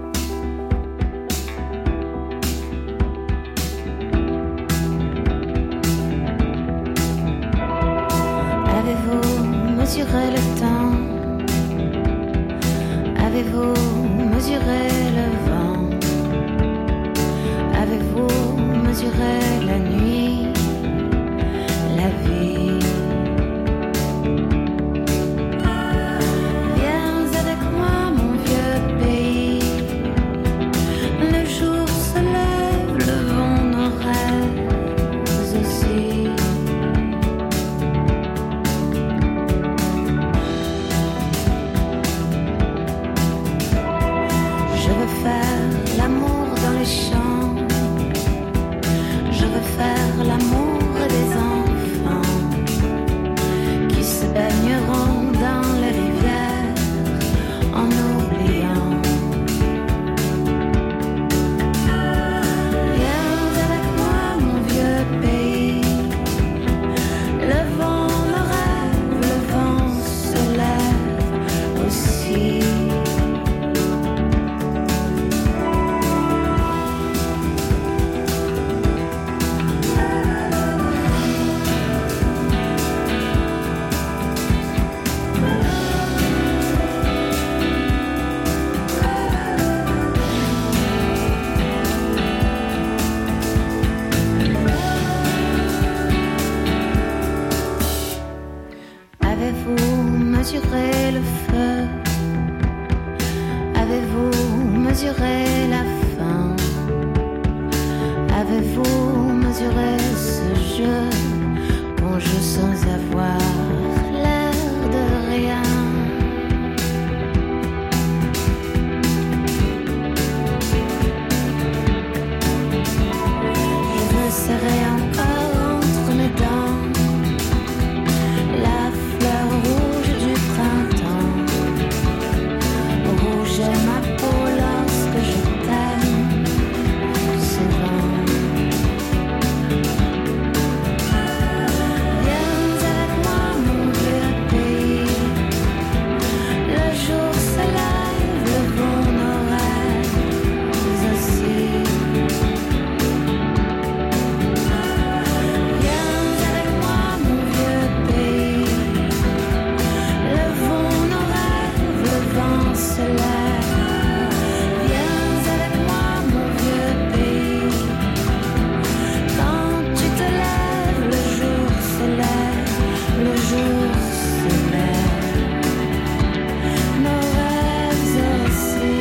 Mesurez le temps, avez-vous mesuré le vent, avez-vous mesuré la nuit, la vie. Viens avec moi mon vieux pays, le jour se lève, le vent nos rêves aussi. Je veux c'est la fin. Avez-vous mesuré ce jeu, bon jeu sans avoir l'air de rien? Je me serrai encore entre mes dents la fleur rouge du printemps. Rouge est ma peau lorsque je t'aime souvent. Viens avec moi mon vieux pays. Le jour se lève, le vent nos rêves aussi. Viens avec moi mon vieux pays. Le vent nos rêves, le vent se lève. Viens avec moi mon vieux pays. Quand tu te lèves, le jour se lève, le jour se lève. Nos rêves aussi.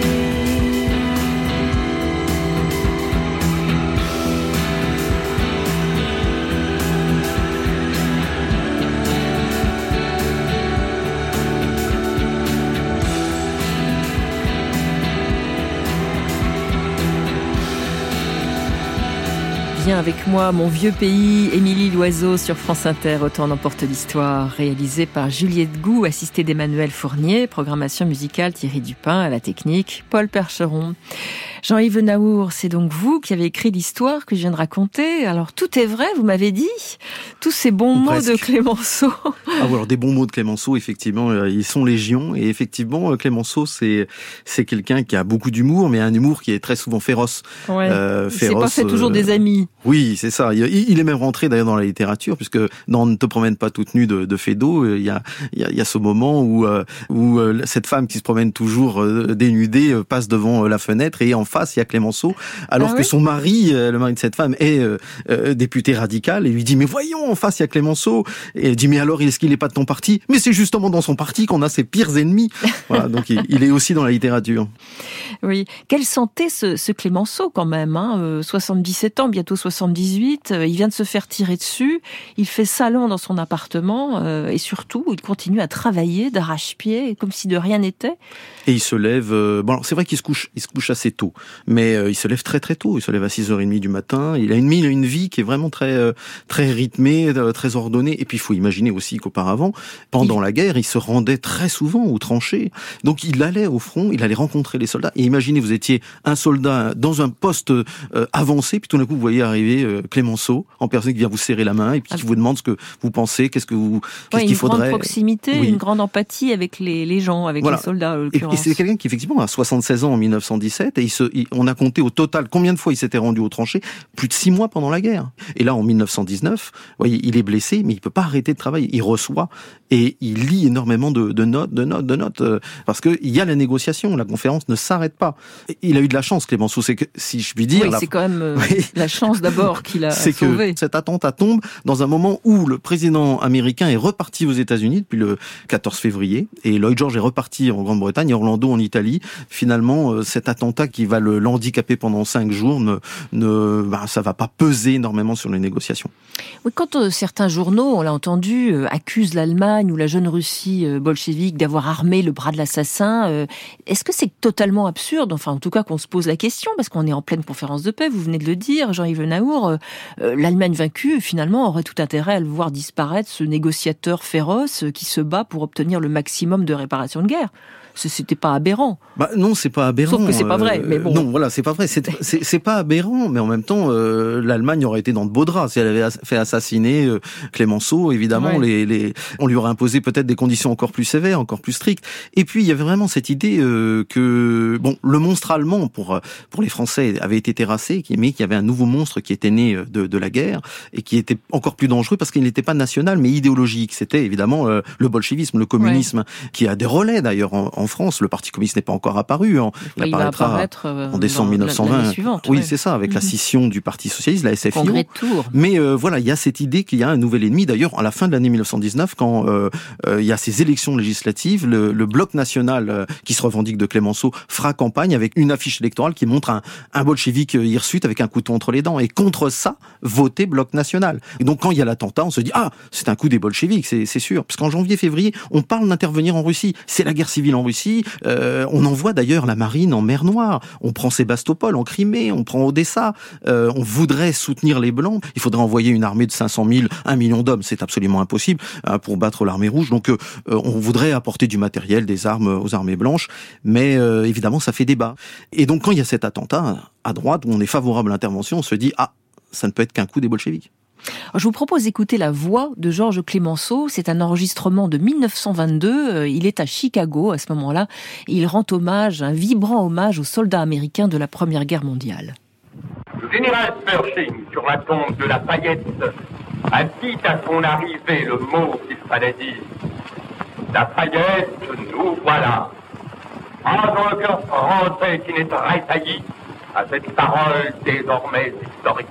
Viens avec moi, mon vieux pays, Émilie Loiseau sur France Inter, Autant en emporte l'histoire, réalisé par Juliette Gou, assistée d'Emmanuel Fournier, programmation musicale Thierry Dupin, à la technique Paul Percheron. Jean-Yves Naour, c'est donc vous qui avez écrit l'histoire que je viens de raconter. Alors tout est vrai, vous m'avez dit, tous ces bons Ou mots presque. de Clémenceau. Ah, alors des bons mots de Clémenceau, effectivement, euh, ils sont légion. Et effectivement, euh, Clémenceau, c'est c'est quelqu'un qui a beaucoup d'humour, mais un humour qui est très souvent féroce. Ouais. Euh, C'est féroce, pas fait toujours euh, des amis. Oui, c'est ça. Il, il est même rentré d'ailleurs dans la littérature, puisque dans Ne te promène pas toute nue de, de Feydeau, il y a, il y a, il y a ce moment où, euh, où euh, cette femme qui se promène toujours euh, dénudée euh, passe devant euh, la fenêtre et en face il y a Clémenceau, alors Ah que oui son mari, euh, le mari de cette femme, est euh, euh, député radical et lui dit mais voyons, en face il y a Clémenceau. Et elle dit mais alors est-ce qu'il n'est pas de ton parti? Mais c'est justement dans son parti qu'on a ses pires ennemis. Voilà, donc il, il est aussi dans la littérature. Oui. Quelle santé ce, ce Clémenceau quand même, hein, euh, soixante-dix-sept ans, bientôt soixante-dix-huit, euh, il vient de se faire tirer dessus, il fait salon dans son appartement euh, et surtout il continue à travailler d'arrache-pied comme si de rien n'était. Et il se lève, euh, bon alors c'est vrai qu'il se couche, il se couche assez tôt, mais euh, il se lève très très tôt, il se lève à six heures trente du matin, il a une, il a une vie qui est vraiment très euh, très rythmée, euh, très ordonnée, et puis il faut imaginer aussi qu'auparavant, pendant il... la guerre, il se rendait très souvent aux tranchées, donc il allait au front, il allait rencontrer les soldats, et imaginez vous étiez un soldat dans un poste euh, avancé, puis tout d'un coup vous voyez arriver euh, Clémenceau, en personne qui vient vous serrer la main, et puis qui vous demande ce que vous pensez, qu'est-ce que vous, qu'est-ce ouais, qu'il faudrait. Une grande proximité, oui. Une grande empathie avec les, les gens, avec voilà. les soldats, et, et c'est quelqu'un qui effectivement a soixante-seize ans en mille neuf cent dix-sept, et il se, il, on a compté au total combien de fois il s'était rendu aux tranchées, plus de six mois pendant la guerre. Et là en mille neuf cent dix-neuf, vous voyez, il est blessé, mais il peut pas arrêter de travailler. Il reçoit et il lit énormément de, de notes, de notes, de notes, euh, parce que il y a la négociation, la conférence ne s'arrête pas. Il a eu de la chance, Clémenceau, c'est que si je puis dire, oui, la... c'est quand même euh, oui. la chance d'abord qu'il a c'est sauvé. Que cet attentat tombe dans un moment où le président américain est reparti aux États-Unis depuis le quatorze février, et Lloyd George est reparti en Grande-Bretagne, Orlando en Italie. Finalement, euh, cet attentat qui va le l'handicaper pendant cinq jours, ne, ne, bah, ça va pas peser énormément sur les négociations. Oui, quand euh, certains journaux, on l'a entendu, euh, accusent l'Allemagne ou la jeune Russie euh, bolchevique d'avoir armé le bras de l'assassin, euh, est-ce que c'est totalement absurde? Enfin, en tout cas, qu'on se pose la question, parce qu'on est en pleine conférence de paix, vous venez de le dire, Jean-Yves Naour, euh, euh, l'Allemagne vaincue, finalement, aurait tout intérêt à le voir disparaître, ce négociateur féroce euh, qui se bat pour obtenir le maximum de réparation de guerre. C'était pas aberrant. Bah non, c'est pas aberrant. Sauf que c'est pas vrai, mais bon. Non, voilà, c'est pas vrai. C'est, c'est, c'est pas aberrant, mais en même temps, euh, l'Allemagne aurait été dans de beaux draps si elle avait fait assassiner euh, Clémenceau. Évidemment, ouais. les, les, on lui aurait imposé peut-être des conditions encore plus sévères, encore plus strictes. Et puis il y avait vraiment cette idée euh, que bon, le monstre allemand pour pour les Français avait été terrassé, mais qu'il y avait un nouveau monstre qui était né de, de la guerre et qui était encore plus dangereux parce qu'il n'était pas national, mais idéologique. C'était évidemment euh, le bolchevisme, le communisme, ouais. qui a des relais d'ailleurs en, en en France. Le Parti communiste n'est pas encore apparu. Hein. Il, il apparaîtra va apparaître euh, en décembre mille neuf cent vingt. Suivante, oui, ouais. c'est ça, avec mm-hmm. la scission du Parti socialiste, la S F I O. Congrès de Tours. Mais euh, voilà, il y a cette idée qu'il y a un nouvel ennemi. D'ailleurs, à la fin de l'année mille neuf cent dix-neuf, quand euh, euh, il y a ces élections législatives, le, le bloc national euh, qui se revendique de Clémenceau fera campagne avec une affiche électorale qui montre un, un bolchevique hirsute avec un couteau entre les dents. Et contre ça, voter bloc national. Et donc, quand il y a l'attentat, on se dit « Ah, c'est un coup des bolcheviques, c'est, c'est sûr. » Parce qu'en janvier-février, on parle d'intervenir en Russie. C'est la guerre civile en Russie. Euh, on envoie d'ailleurs la marine en mer Noire. On prend Sébastopol en Crimée, on prend Odessa. Euh, on voudrait soutenir les Blancs. Il faudrait envoyer une armée de cinq cent mille, un million d'hommes. C'est absolument impossible euh, pour battre l'armée rouge. Donc, euh, on voudrait apporter du matériel, des armes aux armées blanches. Mais euh, évidemment, ça fait débat. Et donc, quand il y a cet attentat, à droite, où on est favorable à l'intervention, on se dit « Ah, ça ne peut être qu'un coup des bolcheviks ». Je vous propose d'écouter la voix de Georges Clémenceau. C'est un enregistrement de mille neuf cent vingt-deux. Il est à Chicago à ce moment-là. Et il rend hommage, un vibrant hommage aux soldats américains de la Première Guerre mondiale. Le général Pershing, sur la tombe de la Fayette, a dit à son arrivée le mot qu'il fallait dire. La Fayette, nous voilà. Ah, dans le cœur français qui n'est rétailli à cette parole désormais historique.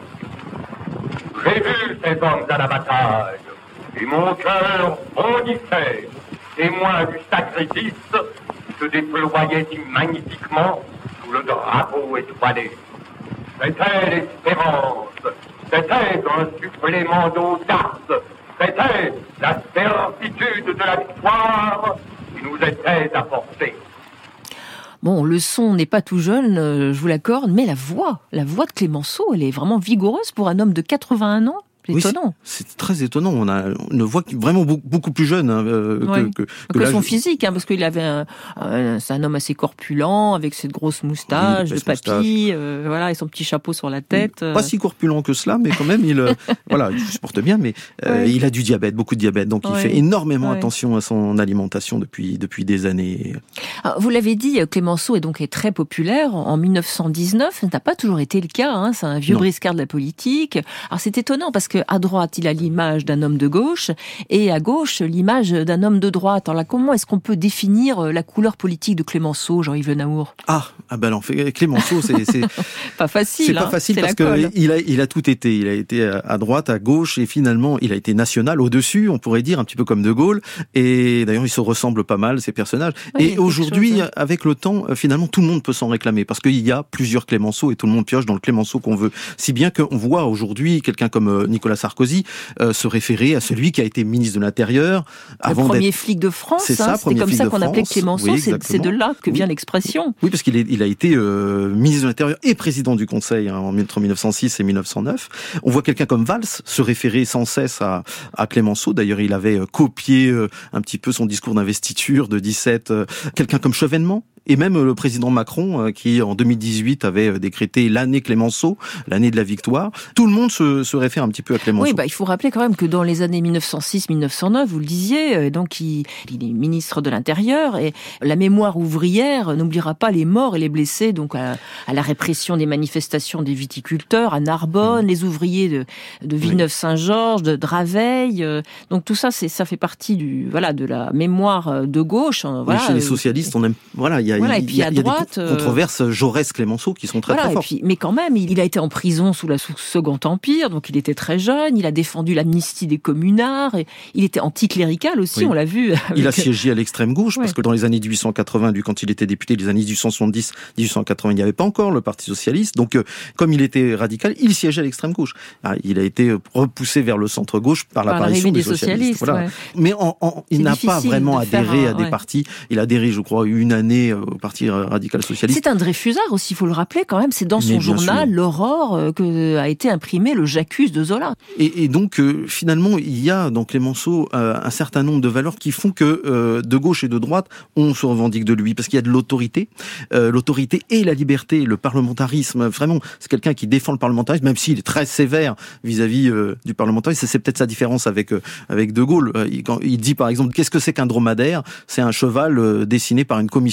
J'ai vu ces hommes à la bataille, et mon cœur bondissait, témoin du sacrifice qui se déployait si magnifiquement sous le drapeau étoilé. C'était l'espérance, c'était un supplément d'audace, c'était la certitude de la victoire qui nous était apportée. Bon, le son n'est pas tout jeune, je vous l'accorde, mais la voix, la voix de Clémenceau, elle est vraiment vigoureuse pour un homme de quatre-vingt-un ans. C'est oui, étonnant. C'est, c'est très étonnant. On a une voix qui vraiment beaucoup, beaucoup plus jeune hein, euh, ouais. que, que, que, que son je... physique, hein, parce qu'il avait un, un, c'est un homme assez corpulent, avec cette grosse moustache oui, de papy, euh, voilà, et son petit chapeau sur la tête. Pas si corpulent que cela, mais quand même, il, euh, voilà, il se porte bien, mais euh, ouais. il a du diabète, beaucoup de diabète, donc ouais. il fait énormément ouais. attention à son alimentation depuis depuis des années. Alors, vous l'avez dit, Clémenceau est donc est très populaire. En mille neuf cent dix-neuf, ça n'a pas toujours été le cas. Hein, c'est un vieux non. briscard de la politique. Alors c'est étonnant parce que à droite, il a l'image d'un homme de gauche, et à gauche, l'image d'un homme de droite. Alors là, comment est-ce qu'on peut définir la couleur politique de Clémenceau, Jean-Yves Le Naour ? Ah, ah ben non, Clémenceau, c'est, c'est pas facile. C'est hein, pas facile c'est parce que il a, il a tout été. Il a été à droite, à gauche, et finalement, il a été national au-dessus, on pourrait dire, un petit peu comme De Gaulle. Et d'ailleurs, ils se ressemblent pas mal, ces personnages. Oui, et aujourd'hui, chose, hein. avec le temps, finalement, tout le monde peut s'en réclamer parce qu'il y a plusieurs Clémenceau et tout le monde pioche dans le Clémenceau qu'on veut. Si bien qu'on voit aujourd'hui quelqu'un comme Nicolas Sarkozy Euh, se référer à celui qui a été ministre de l'Intérieur avant le premier d'être... flic de France. C'est hein, ça, c'était comme ça qu'on appelait Clémenceau. Oui, c'est, c'est de là que oui. vient l'expression. Oui, parce qu'il est, il a été euh, ministre de l'Intérieur et président du Conseil hein, entre mille neuf cent six et mille neuf cent neuf. On voit quelqu'un comme Valls se référer sans cesse à, à Clémenceau. D'ailleurs, il avait euh, copié euh, un petit peu son discours d'investiture de dix-sept. Euh, quelqu'un comme Chevènement. Et même le président Macron, qui en deux mille dix-huit avait décrété l'année Clémenceau, l'année de la victoire. Tout le monde se, se réfère un petit peu à Clémenceau. Oui, bah il faut rappeler quand même que dans les années mille neuf cent six mille neuf cent neuf, vous le disiez, donc il, il est ministre de l'Intérieur et la mémoire ouvrière n'oubliera pas les morts et les blessés donc à, à la répression des manifestations des viticulteurs à Narbonne, mmh. les ouvriers de, de Villeneuve-Saint-Georges, de Draveil. Donc tout ça, c'est ça fait partie du voilà de la mémoire de gauche. Voilà. Oui, chez les socialistes, on aime voilà il y a Voilà, il, et puis à il y a droite, des controverses Jaurès-Clémenceau qui sont très voilà, très fortes. Et puis, mais quand même, il, il a été en prison sous le Second Empire, donc il était très jeune. Il a défendu l'amnistie des communards. Et il était anticlérical aussi, oui. on l'a vu. Avec... Il a siégé à l'extrême gauche, ouais. parce que dans les années dix-huit cent quatre-vingts, lui, quand il était député, les années dix-huit cent soixante-dix dix-huit cent quatre-vingts, il n'y avait pas encore le Parti socialiste. Donc, euh, comme il était radical, il siégeait à l'extrême gauche. Alors, il a été repoussé vers le centre gauche par, par l'apparition des, des socialistes. socialistes voilà. ouais. Mais en, en, il C'est n'a pas vraiment adhéré un, à des ouais. partis. Il a adhéré, je crois, une année au Parti radical socialiste. C'est un Dreyfusard aussi, il faut le rappeler quand même. C'est dans son journal, sûr. L'Aurore, euh, que a été imprimé le J'accuse de Zola. Et, et donc, euh, finalement, il y a dans Clémenceau euh, un certain nombre de valeurs qui font que euh, de gauche et de droite, on se revendique de lui. Parce qu'il y a de l'autorité. Euh, l'autorité et la liberté, le parlementarisme. Vraiment, c'est quelqu'un qui défend le parlementarisme, même s'il est très sévère vis-à-vis euh, du parlementarisme. C'est peut-être sa différence avec, euh, avec De Gaulle. Euh, il, quand, il dit, par exemple, qu'est-ce que c'est qu'un dromadaire ? C'est un cheval euh, dessiné par une commission parlementaire.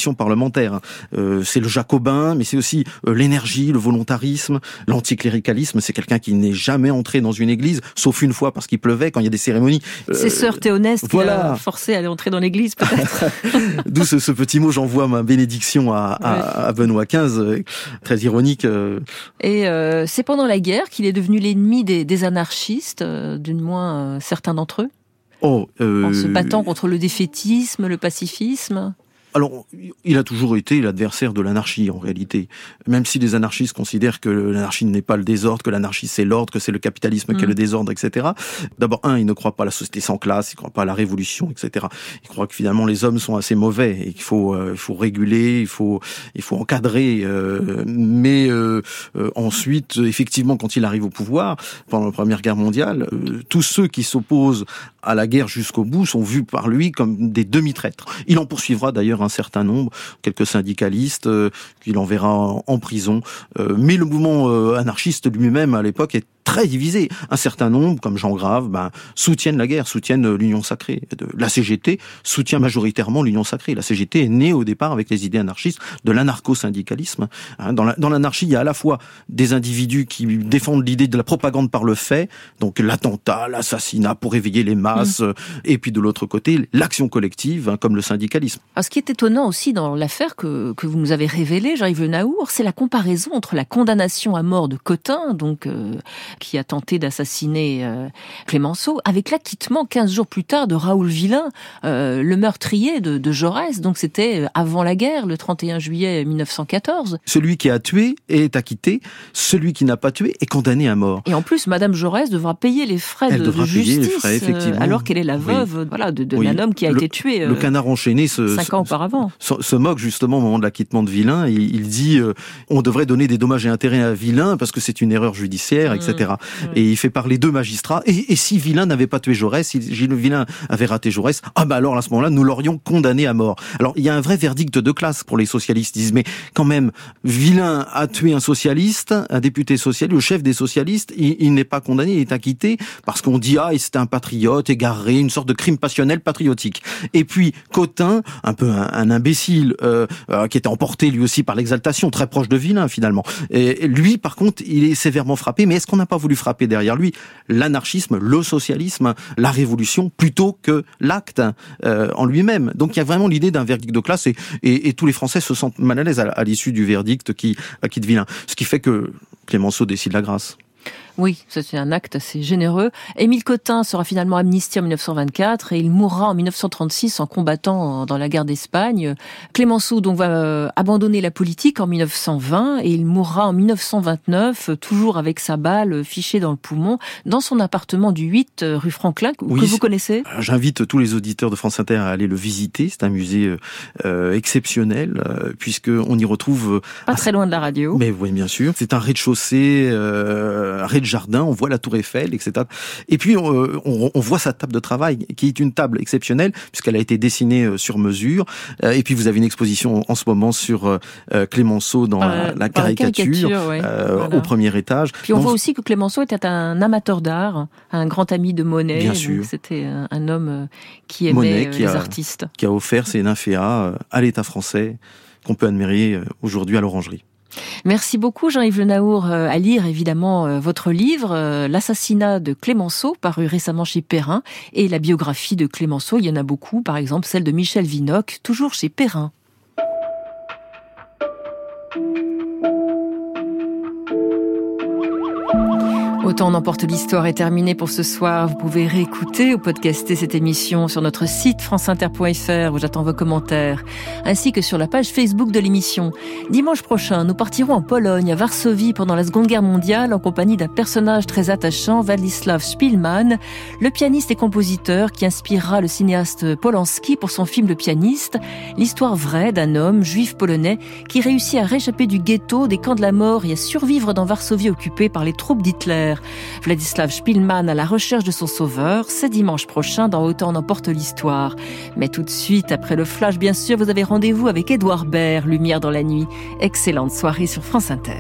parlementaire. Euh, c'est le jacobin, mais c'est aussi euh, l'énergie, le volontarisme, l'anticléricalisme. C'est quelqu'un qui n'est jamais entré dans une église, sauf une fois parce qu'il pleuvait, quand il y a des cérémonies. Euh, c'est sœur Théoneste voilà. qui l'a forcé à aller entrer dans l'église, peut-être. D'où ce, ce petit mot, j'envoie ma bénédiction à, à, ouais. à Benoît quinze, euh, très ironique. Euh. Et euh, c'est pendant la guerre qu'il est devenu l'ennemi des, des anarchistes, euh, d'une moins euh, certains d'entre eux, oh, euh... en se battant contre le défaitisme, le pacifisme. Alors, il a toujours été l'adversaire de l'anarchie, en réalité. Même si les anarchistes considèrent que l'anarchie n'est pas le désordre, que l'anarchie c'est l'ordre, que c'est le capitalisme mmh. qui est le désordre, et cetera. D'abord, un, il ne croit pas à la société sans classe, il ne croit pas à la révolution, et cetera. Il croit que finalement les hommes sont assez mauvais et qu'il faut, euh, il faut réguler, il faut, il faut encadrer. Euh, mais euh, euh, ensuite, effectivement, quand il arrive au pouvoir, pendant la Première Guerre mondiale, euh, tous ceux qui s'opposent à la guerre jusqu'au bout sont vus par lui comme des demi-traîtres. Il en poursuivra d'ailleurs un certain nombre, quelques syndicalistes euh, qu'il enverra en, en prison. Euh, mais le mouvement euh, anarchiste lui-même à l'époque est très divisé. Un certain nombre, comme Jean Grave, ben, soutiennent la guerre, soutiennent l'Union sacrée. La C G T soutient majoritairement l'Union sacrée. La C G T est née au départ avec les idées anarchistes de l'anarcho-syndicalisme. Dans, la, dans l'anarchie, il y a à la fois des individus qui défendent l'idée de la propagande par le fait, donc l'attentat, l'assassinat pour éveiller les masses, mmh. et puis de l'autre côté, l'action collective, hein, comme le syndicalisme. Alors, ce qui est étonnant aussi dans l'affaire que, que vous nous avez révélée, Jean-Yves Le Naour, c'est la comparaison entre la condamnation à mort de Cotin, donc euh, qui a tenté d'assassiner euh, Clémenceau, avec l'acquittement quinze jours plus tard de Raoul Villain, euh, le meurtrier de, de Jaurès. Donc c'était avant la guerre, le trente et un juillet mille neuf cent quatorze. Celui qui a tué est acquitté, celui qui n'a pas tué est condamné à mort. Et en plus, Madame Jaurès devra payer les frais Elle de, devra de payer justice, les frais, effectivement. Euh, alors qu'elle est la veuve oui. voilà, de, de oui. d'un homme qui a le, été tué euh, le canard enchaîné se, cinq ans auparavant. Se, se moque justement au moment de l'acquittement de Villain. Il, il dit euh, on devrait donner des dommages et intérêts à Villain parce que c'est une erreur judiciaire, mmh. et cetera. Mmh. Et il fait parler deux magistrats. Et, et si Villain n'avait pas tué Jaurès, si Gilles Villain avait raté Jaurès, ah bah alors à ce moment-là, nous l'aurions condamné à mort. Alors il y a un vrai verdict de classe pour les socialistes. Ils disent mais quand même, Villain a tué un socialiste, un député socialiste, le chef des socialistes. Il, il n'est pas condamné, il est acquitté parce qu'on dit ah c'était un patriote égaré, une sorte de crime passionnel patriotique. Et puis Cotin, un peu un, un imbécile euh, euh, qui était emporté lui aussi par l'exaltation, très proche de Villain finalement. Et lui par contre, il est sévèrement frappé. Mais est-ce qu'on n'a pas voulu frapper derrière lui l'anarchisme, le socialisme, la révolution, plutôt que l'acte euh, en lui-même? Donc il y a vraiment l'idée d'un verdict de classe et, et, et tous les Français se sentent mal à l'aise à, à l'issue du verdict qui acquitte Villain. Ce qui fait que Clémenceau décide la grâce. Oui, c'est un acte assez généreux. Émile Cotin sera finalement amnistié en mille neuf cent vingt-quatre et il mourra en mille neuf cent trente-six en combattant dans la guerre d'Espagne. Clémenceau donc va abandonner la politique en mille neuf cent vingt et il mourra en mille neuf cent vingt-neuf, toujours avec sa balle fichée dans le poumon, dans son appartement du huit rue Franklin, oui, que vous connaissez. J'invite tous les auditeurs de France Inter à aller le visiter. C'est un musée euh, exceptionnel euh, puisque on y retrouve... Pas très loin de la radio. Mais oui, bien sûr. C'est un rez-de-chaussée, euh, un rez de jardin, on voit la tour Eiffel, et cetera. Et puis on, on, on voit sa table de travail, qui est une table exceptionnelle puisqu'elle a été dessinée sur mesure. Et puis vous avez une exposition en ce moment sur euh, Clémenceau dans euh, la, la caricature, la caricature ouais. euh, voilà. au premier étage. Puis on donc, voit aussi que Clémenceau était un amateur d'art, un grand ami de Monet. Bien sûr. C'était un, un homme qui aimait Monet, qui les a, artistes. Qui a offert ses nymphéas à l'État français, qu'on peut admirer aujourd'hui à l'Orangerie. Merci beaucoup Jean-Yves Le Naour. À lire évidemment votre livre, L'assassinat de Clémenceau, paru récemment chez Perrin, et la biographie de Clémenceau, il y en a beaucoup, par exemple celle de Michel Vinocq, toujours chez Perrin. Autant on emporte l'histoire est terminée pour ce soir. Vous pouvez réécouter ou podcaster cette émission sur notre site franceinter point f r où j'attends vos commentaires, ainsi que sur la page Facebook de l'émission. Dimanche prochain, nous partirons en Pologne, à Varsovie, pendant la Seconde Guerre mondiale, en compagnie d'un personnage très attachant, Władysław Szpilman, le pianiste et compositeur qui inspirera le cinéaste Polanski pour son film Le Pianiste, l'histoire vraie d'un homme juif polonais qui réussit à réchapper du ghetto, des camps de la mort et à survivre dans Varsovie occupée par les troupes d'Hitler. Władysław Szpilman à la recherche de son sauveur, c'est dimanche prochain dans Autant en emporte l'histoire. Mais tout de suite, après le flash, bien sûr, vous avez rendez-vous avec Édouard Baird, Lumière dans la nuit. Excellente soirée sur France Inter.